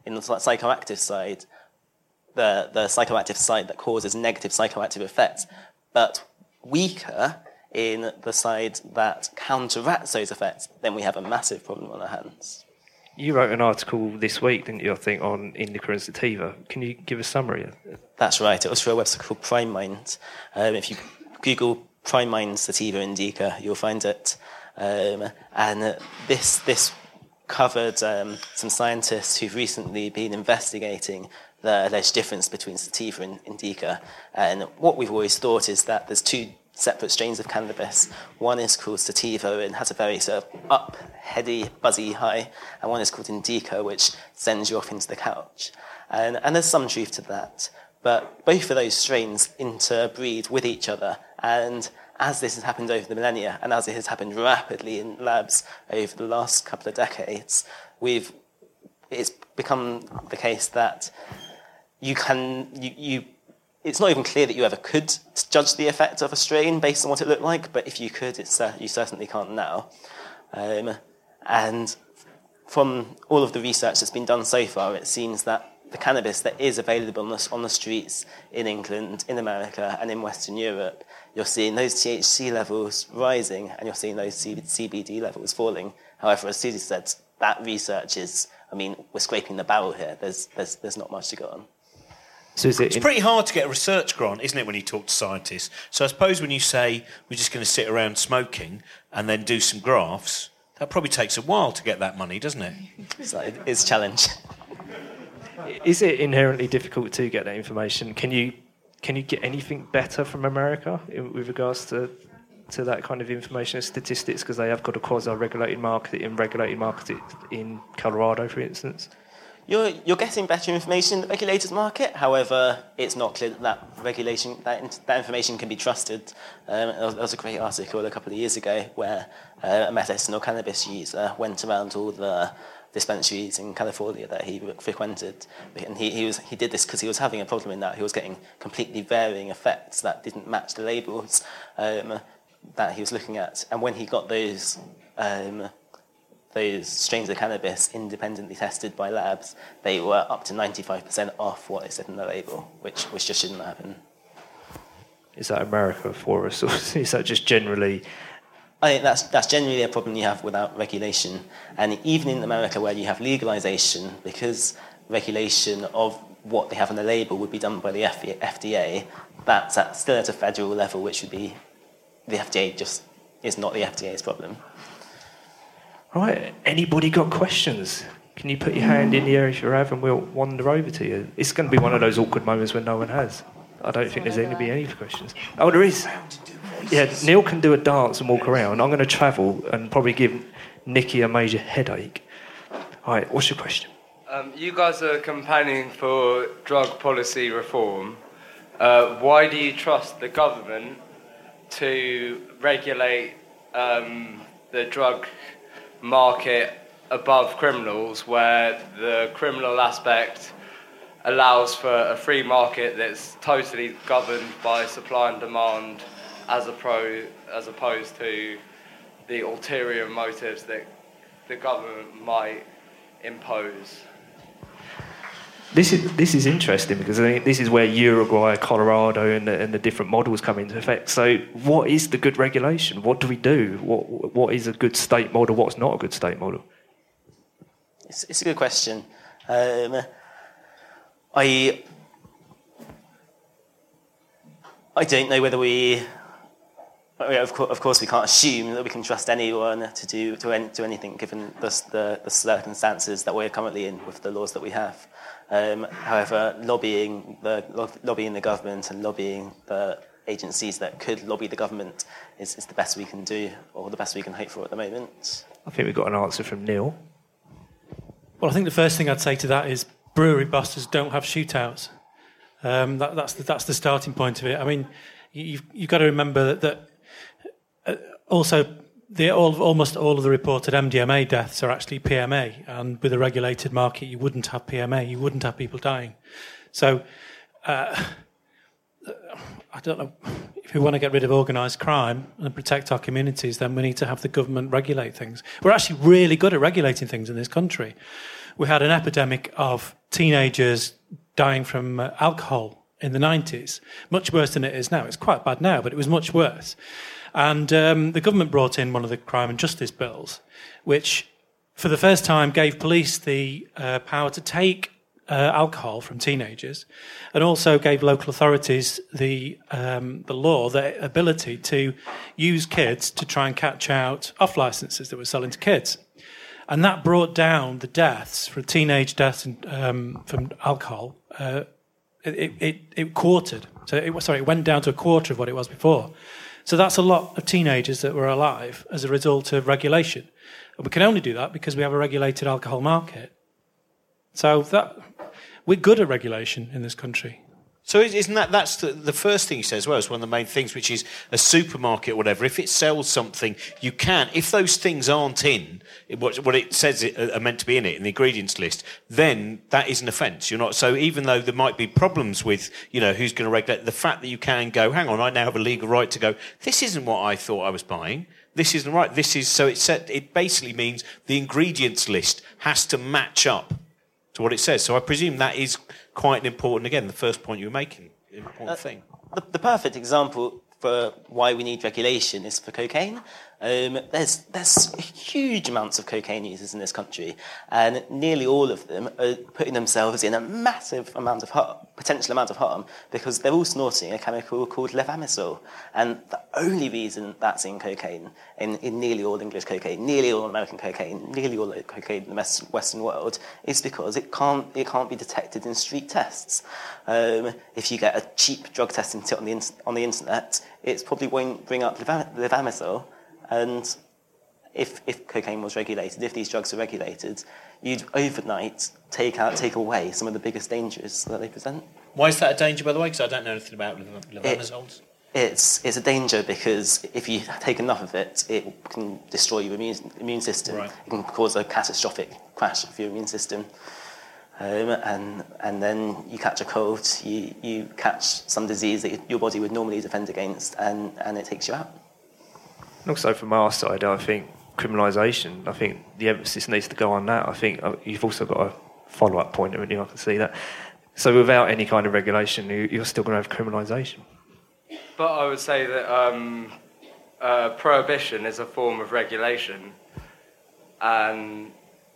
in the psychoactive side, the, the psychoactive side that causes negative psychoactive effects, but weaker in the side that counteracts those effects, then we have a massive problem on our hands. You wrote an article this week, didn't you, I think, on indica and sativa. Can you give a summary? That's right. It was for a website called Prime Mind. Um, if you Google Prime Mind sativa indica, you'll find it. Um, and uh, this this covered um, some scientists who've recently been investigating the alleged difference between sativa and indica. And what we've always thought is that there's two separate strains of cannabis. One is called sativa and has a very sort of up, heady, buzzy high, and one is called indica, which sends you off into the couch. And, and there's some truth to that. But both of those strains interbreed with each other, and as this has happened over the millennia, and as it has happened rapidly in labs over the last couple of decades, we've it's become the case that you can you, you it's not even clear that you ever could judge the effect of a strain based on what it looked like, but if you could, it's uh, you certainly can't now. Um, and from all of the research that's been done so far, it seems that the cannabis that is available on the, on the streets in England, in America, and in Western Europe, you're seeing those T H C levels rising, and you're seeing those C B D levels falling. However, as Susie said, that research is, I mean, we're scraping the barrel here. There's there's there's not much to go on. So is it it's in- pretty hard to get a research grant, isn't it, when you talk to scientists? So I suppose when you say we're just going to sit around smoking and then do some graphs, that probably takes a while to get that money, doesn't it? So it's a challenge. Is it inherently difficult to get that information? Can you can you get anything better from America in, with regards to to that kind of information and statistics? Because they have got a quasi-regulated market in regulated market in Colorado, for instance. You're you're getting better information in the regulated market. However, it's not clear that that regulation that that information can be trusted. Um, there, was, there was a great article a couple of years ago where uh, a medicinal cannabis user went around all the dispensaries in California that he frequented, and he, he was he did this because he was having a problem in that he was getting completely varying effects that didn't match the labels um, that he was looking at. And when he got those um, those strains of cannabis independently tested by labs, they were up to ninety-five percent off what it said in the label, which which just shouldn't happen. Is that America for us, or is that just generally? I think that's that's generally a problem you have without regulation. And even in America, where you have legalization, because regulation of what they have on the label would be done by the F D A, that's at, still at a federal level, which would be the F D A just is not the F D A's problem. Right. Anybody got questions? Can you put your hand in the air if you have, and we'll wander over to you. It's going to be one of those awkward moments when no one has. I don't think there's going to be any questions. Oh, there is. Yeah, Neil can do a dance and walk around. I'm going to travel and probably give Nikki a major headache. All right, what's your question? Um, you guys are campaigning for drug policy reform. Uh, why do you trust the government to regulate um, the drug market above criminals, where the criminal aspect allows for a free market that's totally governed by supply and demand, as a pro, as opposed to the ulterior motives that the government might impose? This is this is interesting, because I think this is where Uruguay, Colorado, and the, and the different models come into effect. So, what is the good regulation? What do we do? What what is a good state model? What's not a good state model? It's, it's a good question. Um, I I don't know whether we. Of course, of course, we can't assume that we can trust anyone to do to, any, to anything, given the, the, the circumstances that we're currently in with the laws that we have. Um, however, lobbying the lo- lobbying the government and lobbying the agencies that could lobby the government is, is the best we can do, or the best we can hope for at the moment. I think we've got an answer from Neil. Well, I think the first thing I'd say to that is brewery busters don't have shootouts. Um, that, that's the, that's the starting point of it. I mean, you've you've got to remember that. that Uh, also, the, all, almost all of the reported M D M A deaths are actually P M A, and with a regulated market, you wouldn't have P M A, you wouldn't have people dying. So, uh, I don't know if we want to get rid of organised crime and protect our communities, then we need to have the government regulate things. We're actually really good at regulating things in this country. We had an epidemic of teenagers dying from uh, alcohol in the nineties, much worse than it is now. It's quite bad now, but it was much worse. And um, the government brought in one of the crime and justice bills, which for the first time gave police the uh, power to take uh, alcohol from teenagers, and also gave local authorities the um, the law, the ability to use kids to try and catch out off licenses that were selling to kids. And that brought down the deaths, for teenage deaths um, from alcohol, uh, it, it, it quartered. So it, sorry, it went down to a quarter of what it was before. So that's a lot of teenagers that were alive as a result of regulation. And we can only do that because we have a regulated alcohol market. So that we're good at regulation in this country. So isn't that, that's the, the first thing you say as well, is one of the main things, which is a supermarket or whatever, if it sells something, you can, if those things aren't in, what, what it says it are meant to be in it, in the ingredients list, then that is an offence. You're not, so even though there might be problems with, you know, who's going to regulate, the fact that you can go, hang on, I now have a legal right to go, this isn't what I thought I was buying, this isn't right, this is, so it, set, it basically means the ingredients list has to match up to what it says. So I presume that is quite an important, again, the first point you were making, important uh, thing. The, the perfect example for why we need regulation is for cocaine. Um, there's there's huge amounts of cocaine users in this country, and nearly all of them are putting themselves in a massive amount of harm, potential amount of harm, because they're all snorting a chemical called levamisole. And the only reason that's in cocaine, in, in nearly all English cocaine, nearly all American cocaine, nearly all cocaine in the Western world, is because it can't it can't be detected in street tests. Um, if you get a cheap drug testing kit on the in, on the internet, it probably won't bring up levamisole. And if if cocaine was regulated, if these drugs were regulated, you'd overnight take out, take away some of the biggest dangers that they present. Why is that a danger, by the way? Because I don't know anything about levamisoles. It, it's it's a danger because if you take enough of it, it can destroy your immune immune system. Right. It can cause a catastrophic crash of your immune system. Um, and and then you catch a cold, you, you catch some disease that your body would normally defend against, and, and it takes you out. Also, from our side, I think criminalisation, I think the emphasis needs to go on that. I think you've also got a follow-up point, haven't you? I can see that. So without any kind of regulation, you're still going to have criminalisation. But I would say that um, uh, prohibition is a form of regulation. And,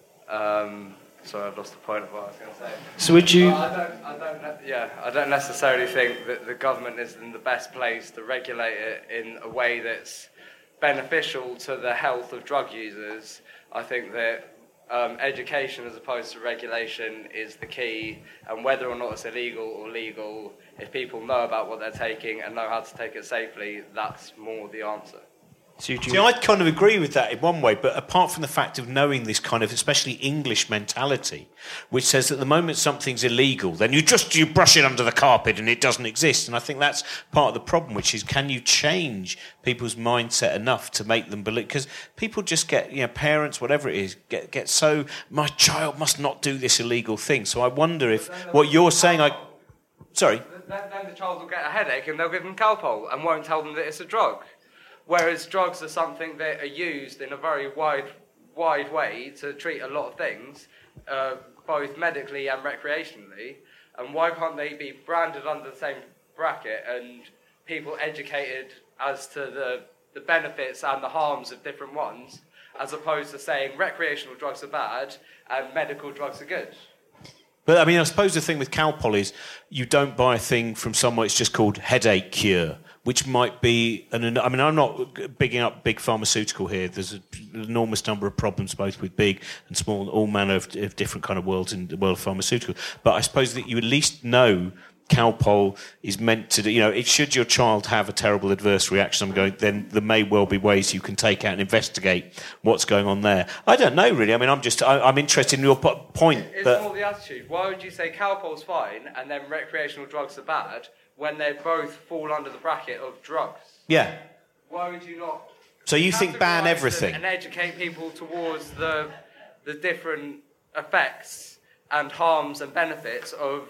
um, sorry, I've lost the point of what I was going to say. So would you... I don't, I don't, yeah, I don't necessarily think that the government is in the best place to regulate it in a way that's beneficial to the health of drug users. I think that um, education as opposed to regulation is the key, and whether or not it's illegal or legal, if people know about what they're taking and know how to take it safely, that's more the answer. See, I'd kind of agree with that in one way, but apart from the fact of knowing this kind of, especially English mentality, which says that the moment something's illegal, then you just you brush it under the carpet and it doesn't exist. And I think that's part of the problem, which is, can you change people's mindset enough to make them believe? Because people just get, you know, parents, whatever it is, get get so, my child must not do this illegal thing. So I wonder if what you're saying, I, sorry. Then, then the child will get a headache and they'll give them Calpol and won't tell them that it's a drug. Whereas drugs are something that are used in a very wide, wide way to treat a lot of things, uh, both medically and recreationally. And why can't they be branded under the same bracket and people educated as to the, the benefits and the harms of different ones, as opposed to saying recreational drugs are bad and medical drugs are good? But, I mean, I suppose the thing with Calpol is you don't buy a thing from somewhere it's just called headache cure, which might be an... I mean, I'm not bigging up big pharmaceutical here. There's an enormous number of problems, both with big and small, all manner of, of different kind of worlds in the world of pharmaceutical. But I suppose that you at least know Calpol is meant to do... You know, if, should your child have a terrible adverse reaction, I'm going, then there may well be ways you can take out and investigate what's going on there. I don't know, really. I mean, I'm just... I, I'm interested in your po- point. It's that, more the attitude. Why would you say Calpol's fine and then recreational drugs are bad when they both fall under the bracket of drugs? Yeah. Why would you not... So you think ban everything? And educate people towards the the different effects and harms and benefits of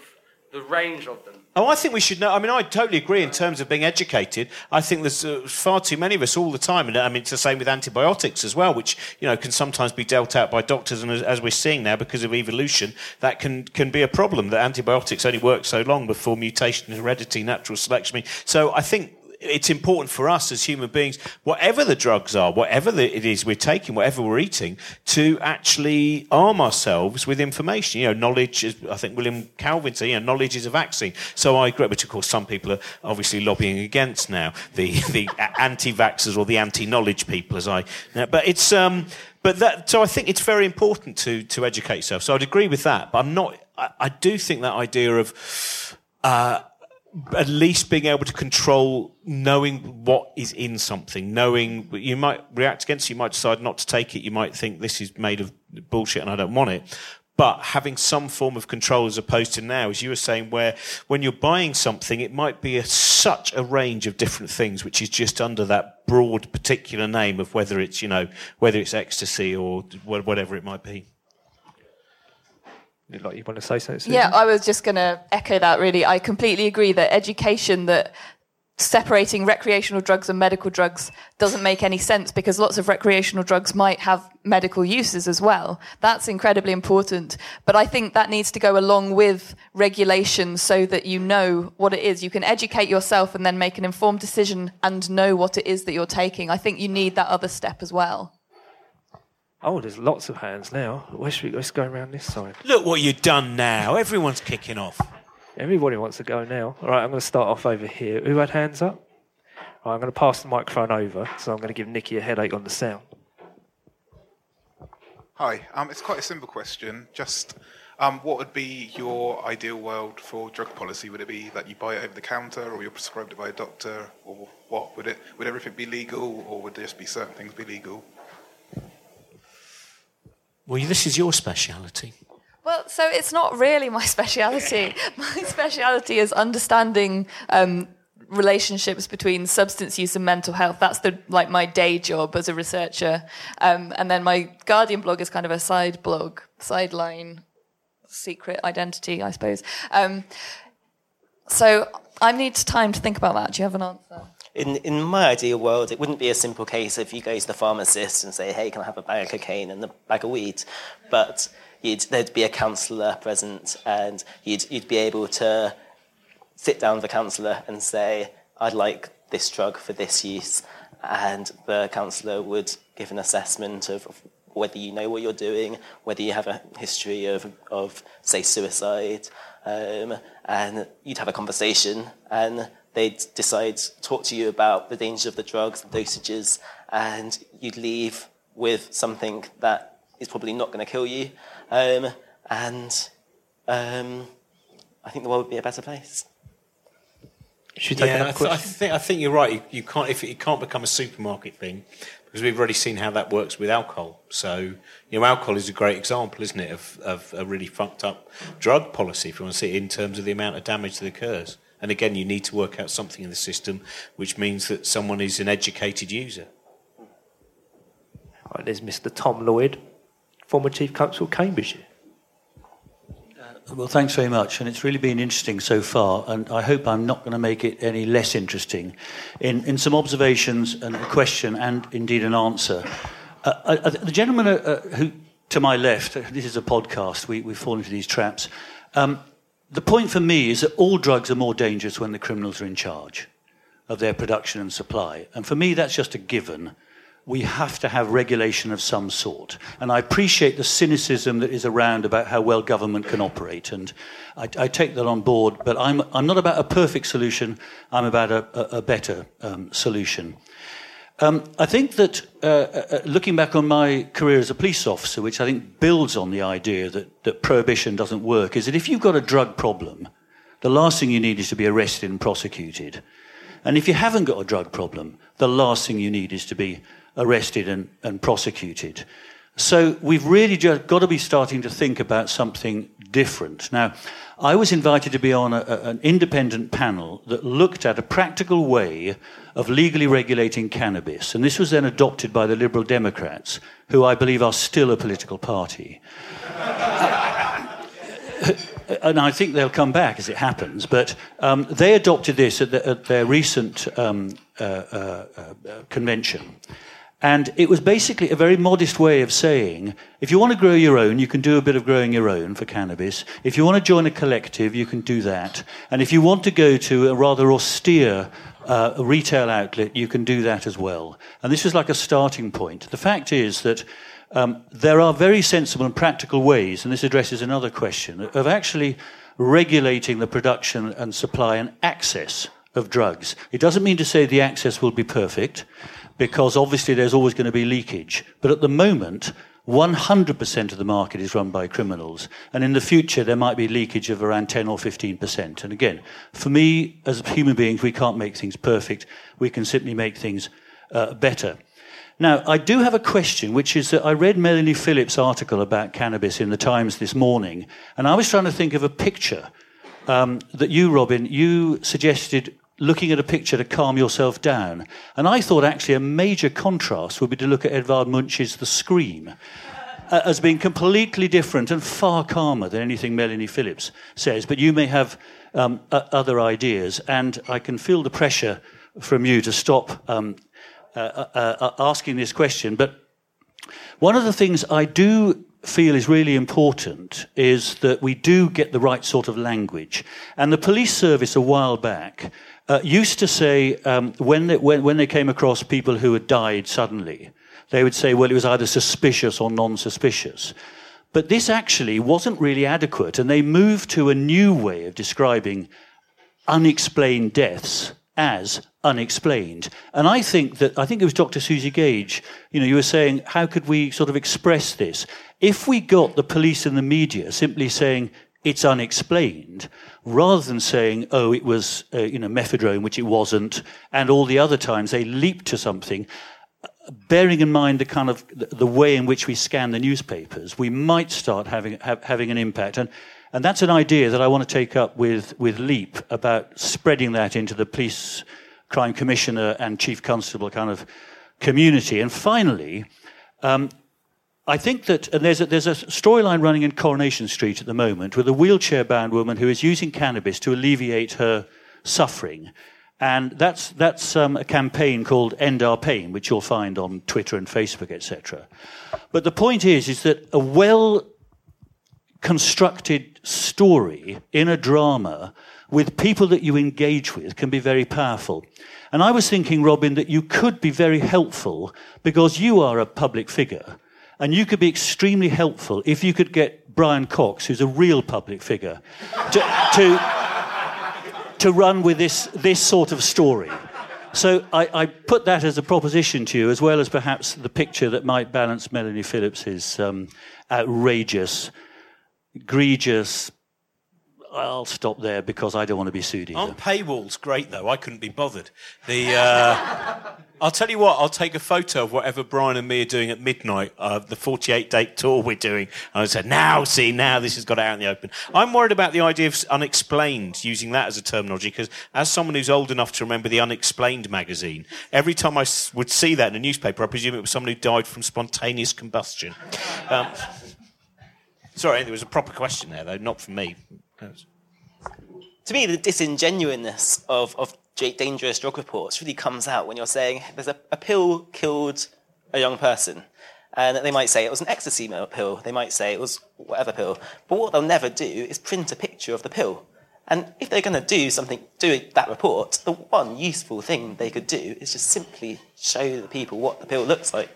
the range of them? Oh, I think we should know. I mean, I totally agree in terms of being educated. I think there's uh, far too many of us all the time. And I mean, it's the same with antibiotics as well, which, you know, can sometimes be dealt out by doctors. And as, as we're seeing now, because of evolution, that can, can be a problem, that antibiotics only work so long before mutation, heredity, natural selection. I mean, so I think it's important for us as human beings, whatever the drugs are, whatever the, it is we're taking, whatever we're eating, to actually arm ourselves with information. You know, knowledge is, I think William Calvin said, you know, knowledge is a vaccine. So I agree, which of course some people are obviously lobbying against now, the, the anti-vaxxers or the anti-knowledge people, as I... But it's... Um, but that, so I think it's very important to, to educate yourself. So I'd agree with that. But I'm not... I, I do think that idea of... Uh, at least being able to control knowing what is in something, knowing you might react against it, you might decide not to take it, you might think this is made of bullshit and I don't want it. But having some form of control as opposed to now, as you were saying, where when you're buying something, it might be a, such a range of different things, which is just under that broad particular name of whether it's, you know, whether it's ecstasy or whatever it might be. Like you want to say something, Susan? Yeah, I was just going to echo that, really. I completely agree that education, that separating recreational drugs and medical drugs doesn't make any sense, because lots of recreational drugs might have medical uses as well. That's incredibly important. But I think that needs to go along with regulation so that you know what it is. You can educate yourself and then make an informed decision and know what it is that you're taking. I think you need that other step as well. Oh, there's lots of hands now. Where should we, let's go around this side. Look what you've done now. Everyone's kicking off. Everybody wants to go now. All right, I'm going to start off over here. Who had hands up? All right, I'm going to pass the microphone over, so I'm going to give Nikki a headache on the sound. Hi, um, it's quite a simple question. Just um, what would be your ideal world for drug policy? Would it be that you buy it over the counter, or you're prescribed it by a doctor, or what? Would it? Would everything be legal, or would there just be certain things be legal? Well, this is your speciality. Well, so it's not really my speciality. My speciality is understanding um, relationships between substance use and mental health. That's the like my day job as a researcher. Um, and then my Guardian blog is kind of a side blog, sideline, secret identity, I suppose. Um, so I need time to think about that. Do you have an answer? In in my ideal world, it wouldn't be a simple case if you go to the pharmacist and say, hey, can I have a bag of cocaine and a bag of weed? But you'd, there'd be a counsellor present, and you'd, you'd be able to sit down with the counsellor and say, I'd like this drug for this use. And the counsellor would give an assessment of whether you know what you're doing, whether you have a history of, of say, suicide. Um, and you'd have a conversation, and they'd decide, talk to you about the danger of the drugs, the dosages, and you'd leave with something that is probably not going to kill you. Um, and um, I think the world would be a better place. Should we take yeah, another I, th- I question? think I think you're right. You, you can't if it, it can't become a supermarket thing, because we've already seen how that works with alcohol. So, you know, alcohol is a great example, isn't it, of, of a really fucked up drug policy, if you want to see it, in terms of the amount of damage that occurs. And again, you need to work out something in the system which means that someone is an educated user. Right, there's Mister Tom Lloyd, former Chief Counsel, Cambridgeshire. Uh, well, thanks very much, and it's really been interesting so far, and I hope I'm not going to make it any less interesting. In, in some observations and a question and indeed an answer, uh, uh, the gentleman uh, who to my left, uh, this is a podcast, we, we fall into these traps, um, the point for me is that all drugs are more dangerous when the criminals are in charge of their production and supply. And for me, that's just a given. We have to have regulation of some sort. And I appreciate the cynicism that is around about how well government can operate. And I, I take that on board. But I'm, I'm not about a perfect solution. I'm about a, a, a better um, solution. Um, I think that uh, uh, looking back on my career as a police officer, which I think builds on the idea that, that prohibition doesn't work, is that if you've got a drug problem, the last thing you need is to be arrested and prosecuted. And if you haven't got a drug problem, the last thing you need is to be arrested and, and prosecuted. So we've really just got to be starting to think about something different. Now, I was invited to be on a, a, an independent panel that looked at a practical way of legally regulating cannabis. And this was then adopted by the Liberal Democrats, who I believe are still a political party. and I think they'll come back as it happens, but um, they adopted this at, the, at their recent um, uh, uh, uh, convention. And it was basically a very modest way of saying, if you want to grow your own, you can do a bit of growing your own for cannabis. If you want to join a collective, you can do that. And if you want to go to a rather austere uh, retail outlet, you can do that as well. And this was like a starting point. The fact is that Um, there are very sensible and practical ways, and this addresses another question, of actually regulating the production and supply and access of drugs. It doesn't mean to say the access will be perfect, because obviously there's always going to be leakage. But at the moment, one hundred percent of the market is run by criminals, and in the future there might be leakage of around ten or fifteen percent. And again, for me, as human beings, we can't make things perfect. We can simply make things uh, better. Now, I do have a question, which is that I read Melanie Phillips' article about cannabis in the Times this morning, and I was trying to think of a picture um, that you, Robin, you suggested looking at a picture to calm yourself down. And I thought actually a major contrast would be to look at Edvard Munch's The Scream uh, as being completely different and far calmer than anything Melanie Phillips says. But you may have um, uh, other ideas, and I can feel the pressure from you to stop um Uh, uh, uh, asking this question, but one of the things I do feel is really important is that we do get the right sort of language. And the police service a while back uh, used to say, um, when, they, when, when they came across people who had died suddenly, they would say, well, it was either suspicious or non-suspicious. But this actually wasn't really adequate, and they moved to a new way of describing unexplained deaths as unexplained. And I think that, I think it was Doctor Susie Gage, you know, you were saying, how could we sort of express this? If we got the police and the media simply saying, it's unexplained, rather than saying, oh, it was, uh, you know, methadone, which it wasn't, and all the other times they leaped to something, bearing in mind the kind of, the way in which we scan the newspapers, we might start having, ha- having an impact. And And that's an idea that I want to take up with, with LEAP, about spreading that into the police, crime commissioner and chief constable kind of community. And finally, um, I think that, and there's a, there's a storyline running in Coronation Street at the moment with a wheelchair-bound woman who is using cannabis to alleviate her suffering. And that's, that's um, a campaign called End Our Pain, which you'll find on Twitter and Facebook, et cetera. But the point is, is that a well constructed story in a drama with people that you engage with can be very powerful. And I was thinking, Robin, that you could be very helpful because you are a public figure, and you could be extremely helpful if you could get Brian Cox, who's a real public figure, to to, to run with this this sort of story. So I, I put that as a proposition to you, as well as perhaps the picture that might balance Melanie Phillips's um, outrageous, egregious. I'll stop there because I don't want to be sued either. Aren't paywalls great, though? I couldn't be bothered. The uh, I'll tell you what, I'll take a photo of whatever Brian and me are doing at midnight, uh, the forty-eight date tour we're doing. And I said, now, see, now this has got out in the open. I'm worried about the idea of unexplained, using that as a terminology, because as someone who's old enough to remember the Unexplained magazine, every time I s- would see that in a newspaper, I presume it was someone who died from spontaneous combustion. Um, sorry, there was a proper question there, though, not from me. To me, the disingenuousness of, of dangerous drug reports really comes out when you're saying there's a, a pill killed a young person. And they might say it was an ecstasy pill. They might say it was whatever pill. But what they'll never do is print a picture of the pill. And if they're going to do something, do that report, the one useful thing they could do is just simply show the people what the pill looks like.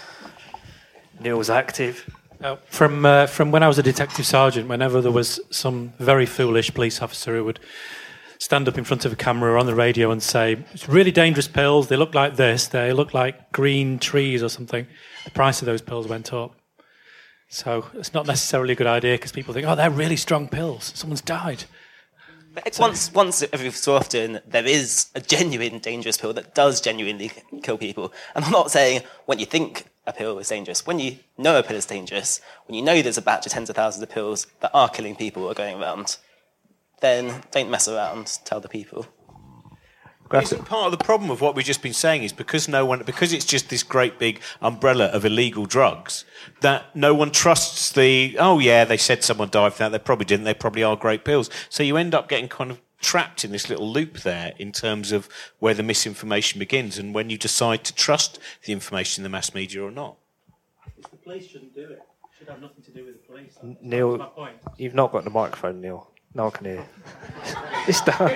Neil's active. Uh, from uh, from when I was a detective sergeant, whenever there was some very foolish police officer who would stand up in front of a camera or on the radio and say, it's really dangerous pills, they look like this, they look like green trees or something, the price of those pills went up. So it's not necessarily a good idea because people think, oh, they're really strong pills, someone's died. But once, once every so often, there is a genuine dangerous pill that does genuinely kill people. And I'm not saying when you think a pill is dangerous, when you know a pill is dangerous, when you know there's a batch of tens of thousands of pills that are killing people or going around, then don't mess around, tell the people. But isn't part of the problem of what we've just been saying is because no one, because it's just this great big umbrella of illegal drugs, that no one trusts the, oh yeah, they said someone died from that, they probably didn't, they probably are great pills. So you end up getting kind of trapped in this little loop there in terms of where the misinformation begins and when you decide to trust the information in the mass media or not. The police shouldn't do it. It should have nothing to do with the police. That's Neil, my point. You've not got the microphone, Neil. No one can hear. It's done.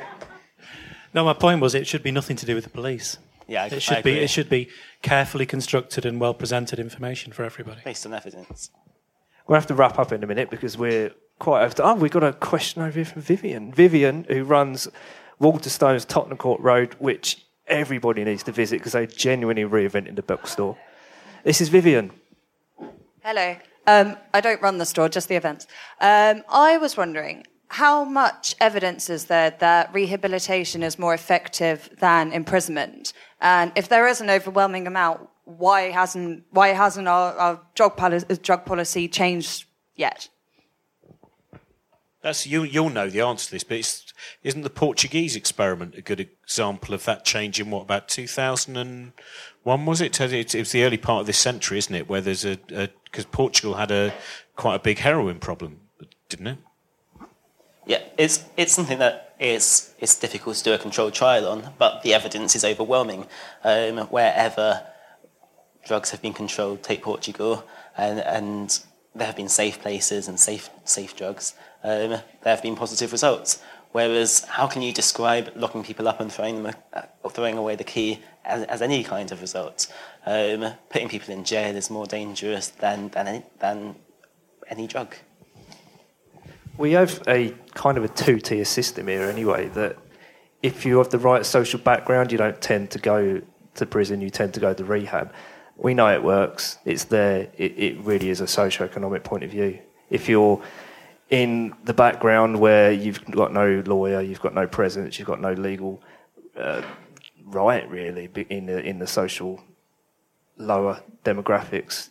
No, my point was it should be nothing to do with the police. Yeah, I, it should I be. agree. It should be carefully constructed and well presented information for everybody, based on evidence. We'll have to wrap up in a minute because we're quite over. To, oh, we've got a question over here from Vivian. Vivian, who runs Waterstones Tottenham Court Road, which everybody needs to visit because they genuinely reinvented the bookstore. This is Vivian. Hello. Um, I don't run the store, just the events. Um, I was wondering, how much evidence is there that rehabilitation is more effective than imprisonment? And if there is an overwhelming amount, why hasn't why hasn't our, our drug, policy, drug policy changed yet? That's you. You'll know the answer to this, but it's, isn't the Portuguese experiment a good example of that change in what, about two thousand one was it? It was the early part of this century, isn't it? Where there's a because Portugal had a quite a big heroin problem, didn't it? Yeah, it's it's something that is it's difficult to do a controlled trial on, but the evidence is overwhelming. Um, wherever drugs have been controlled, take Portugal, and and there have been safe places and safe safe drugs. Um, there have been positive results. Whereas, how can you describe locking people up and throwing them uh, or throwing away the key as, as any kind of result? Um, putting people in jail is more dangerous than than any, than any drug. We have a kind of a two-tier system here anyway, that if you have the right social background, you don't tend to go to prison, you tend to go to rehab. We know it works. It's there. It, it really is a socio-economic point of view. If you're in the background where you've got no lawyer, you've got no presence, you've got no legal uh, right, really, in the, in the social lower demographics,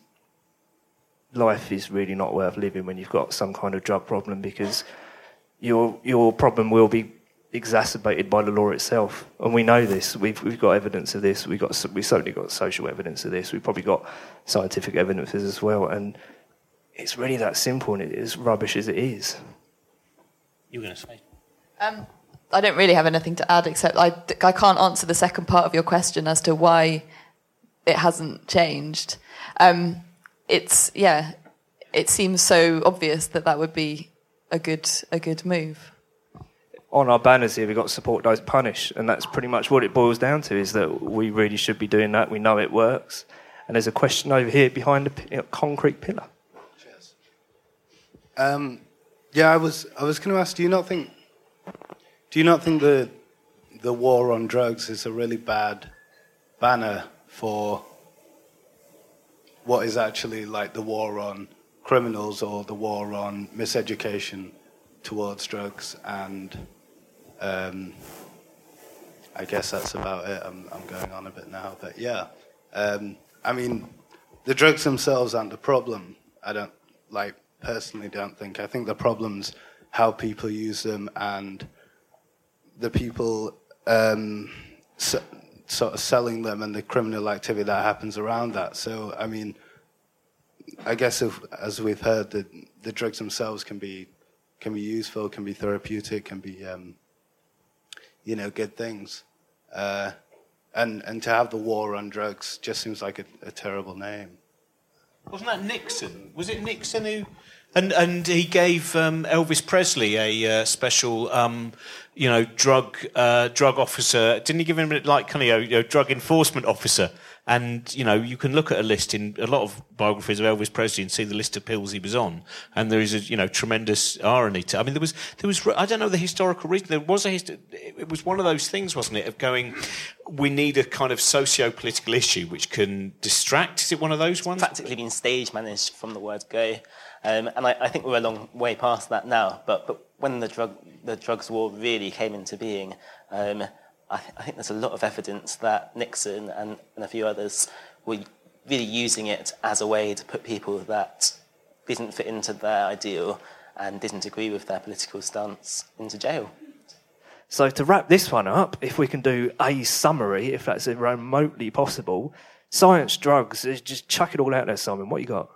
life is really not worth living when you've got some kind of drug problem, because your your problem will be exacerbated by the law itself, and we know this. We've we've got evidence of this. We've got we certainly got social evidence of this. We've probably got scientific evidences as well, and it's really that simple, and it is rubbish as it is. You were going to say? Um, I don't really have anything to add, except I I can't answer the second part of your question as to why it hasn't changed. Um, it's yeah, it seems so obvious that that would be a good a good move. On our banners here, we've got support, don't punish, and that's pretty much what it boils down to, is that we really should be doing that. We know it works. And there's a question over here behind the you know, concrete pillar. Cheers. Um, yeah, I was I was going to ask, do you not think do you not think the the war on drugs is a really bad banner for what is actually like the war on criminals or the war on miseducation towards drugs? And um, I guess that's about it. I'm, I'm going on a bit now, but yeah. Um, I mean, the drugs themselves aren't the problem. I don't, like, personally don't think. I think the problem's how people use them and the people um, so, sort of selling them and the criminal activity that happens around that. So, I mean, I guess if, as we've heard, the, the drugs themselves can be can be useful, can be therapeutic, can be, um, you know, good things. Uh, and and to have the war on drugs just seems like a, a terrible name. Wasn't that Nixon? Was it Nixon who... And and he gave um, Elvis Presley a uh, special, um, you know, drug uh, drug officer. Didn't he give him like kind of you know, drug enforcement officer? And you know, you can look at a list in a lot of biographies of Elvis Presley and see the list of pills he was on, and there is a you know tremendous irony to. I mean, there was there was I don't know the historical reason. There was a hist- it was one of those things, wasn't it, of going, we need a kind of socio-political issue which can distract. Is it one of those ones? It's practically been stage managed from the word go. Um, and I, I think we're a long way past that now. But, but when the drug the drugs war really came into being, um, I, th- I think there's a lot of evidence that Nixon and, and a few others were really using it as a way to put people that didn't fit into their ideal and didn't agree with their political stance into jail. So to wrap this one up, if we can do a summary, if that's remotely possible, science, drugs, just chuck it all out there, Simon. What you got?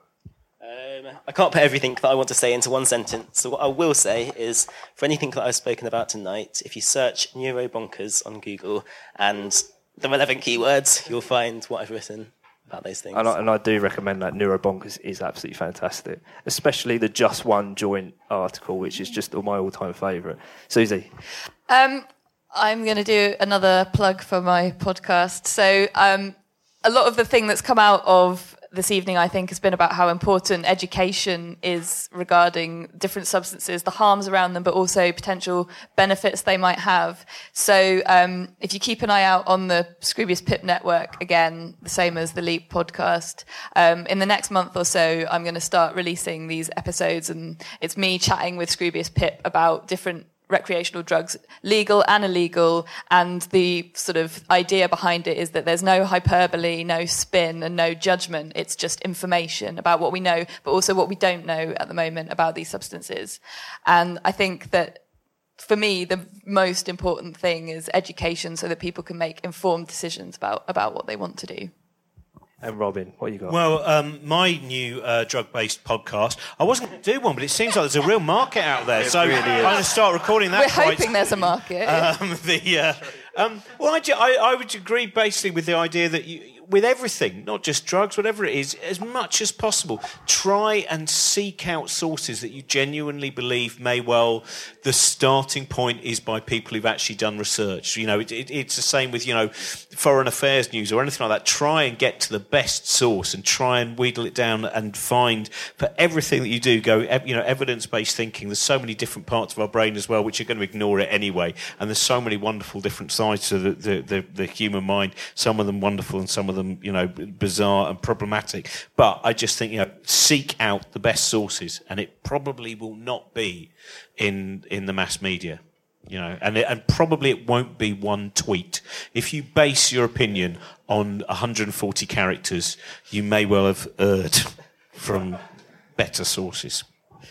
Um, I can't put everything that I want to say into one sentence. So what I will say is, for anything that I've spoken about tonight, if you search neurobonkers on Google and the relevant keywords, you'll find what I've written about those things. And I, and I do recommend that. Neurobonkers is absolutely fantastic, especially the Just One Joint article, which is just my all-time favourite. Susie? Um, I'm going to do another plug for my podcast. So um, a lot of the thing that's come out of this evening, I think, has been about how important education is regarding different substances, the harms around them, but also potential benefits they might have. So um, if you keep an eye out on the Scroobius Pip Network, again, the same as the Leap podcast, um, in the next month or so, I'm going to start releasing these episodes, and it's me chatting with Scroobius Pip about different recreational drugs, legal and illegal, and the sort of idea behind it is that there's no hyperbole, no spin, and no judgment. It's just information about what we know, but also what we don't know at the moment about these substances. And I think that for me, the most important thing is education so that people can make informed decisions about, about what they want to do. And Robin, what you got? Well, um, my new uh, drug-based podcast, I wasn't going to do one, but it seems like there's a real market out there. It so really is. I'm going to start recording that. We're quite, hoping there's a market. Um, the, uh, um, well, I, ju- I, I would agree basically with the idea that you, with everything, not just drugs, whatever it is, as much as possible, try and seek out sources that you genuinely believe may well, the starting point is by people who've actually done research. You know, it, it, it's the same with, you know, foreign affairs news or anything like that. Try and get to the best source and try and wheedle it down and find, for everything that you do, go, you know, evidence-based thinking. There's so many different parts of our brain as well, which are going to ignore it anyway. And there's so many wonderful different sides to the, the, the, the human mind, some of them wonderful and some of them, you know, bizarre and problematic. But I just think, you know, seek out the best sources, and it probably will not be in in the mass media, you know, and it, and probably it won't be one tweet. If you base your opinion on one hundred forty characters, you may well have erred from better sources.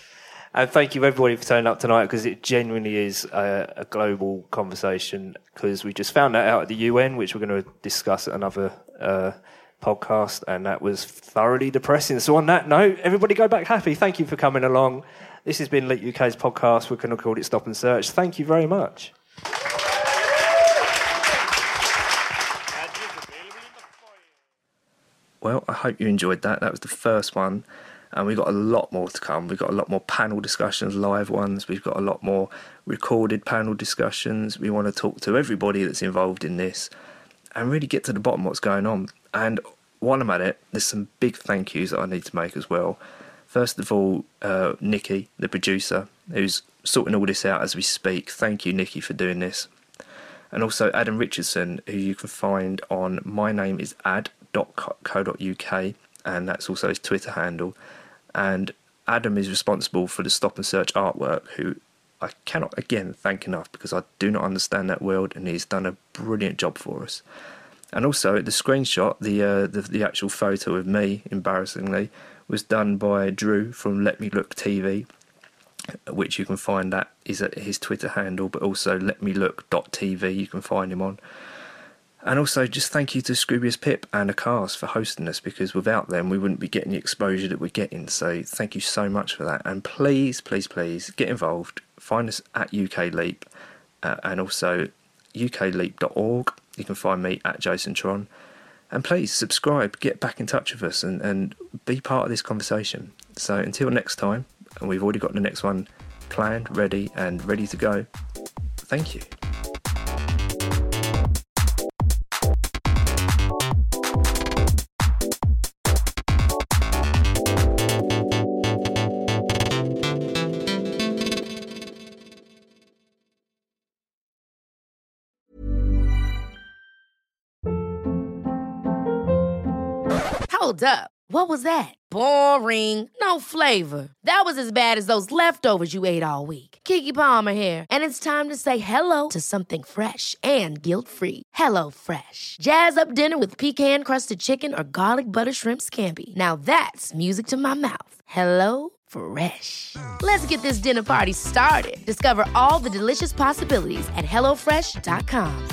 And thank you everybody for turning up tonight, because it genuinely is a, a global conversation, because we just found that out at the U N, which we're going to discuss at another uh, podcast, and that was thoroughly depressing. So on that note, everybody go back happy. Thank you for coming along. This has been Leap U K's podcast. We're going to call it Stop and Search. Thank you very much. Well, I hope you enjoyed that. That was the first one. And we've got a lot more to come. We've got a lot more panel discussions, live ones. We've got a lot more recorded panel discussions. We want to talk to everybody that's involved in this and really get to the bottom of what's going on. And while I'm at it, there's some big thank yous that I need to make as well. First of all, uh, Nikki, the producer, who's sorting all this out as we speak. Thank you, Nikki, for doing this. And also Adam Richardson, who you can find on my name is ad dot co dot uk, and that's also his Twitter handle. And Adam is responsible for the Stop and Search artwork, who I cannot, again, thank enough, because I do not understand that world, and he's done a brilliant job for us. And also, the screenshot, the uh, the, the actual photo of me, embarrassingly, was done by Drew from Let Me Look T V, which you can find, that is at his Twitter handle, but also let me look dot t v, you can find him on. And also, just thank you to Scroobius Pip and Acast for hosting us, because without them, we wouldn't be getting the exposure that we're getting. So thank you so much for that. And please, please, please, get involved. Find us at U K Leap, uh, and also u k leap dot org. You can find me at Jason Tron. And please, subscribe, get back in touch with us, and, and be part of this conversation. So until next time, and we've already got the next one planned, ready, and ready to go. Thank you. Hold up. What was that? Boring. No flavor. That was as bad as those leftovers you ate all week. Keke Palmer here, and it's time to say hello to something fresh and guilt-free. Hello Fresh. Jazz up dinner with pecan-crusted chicken or garlic butter shrimp scampi. Now that's music to my mouth. Hello Fresh. Let's get this dinner party started. Discover all the delicious possibilities at hello fresh dot com.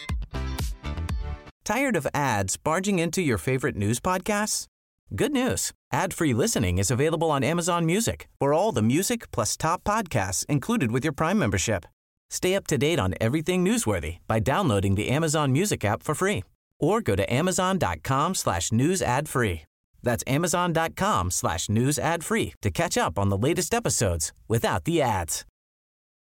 Tired of ads barging into your favorite news podcasts? Good news. Ad-free listening is available on Amazon Music for all the music plus top podcasts included with your Prime membership. Stay up to date on everything newsworthy by downloading the Amazon Music app for free or go to amazon.com slash news ad free. That's amazon.com slash news ad free to catch up on the latest episodes without the ads.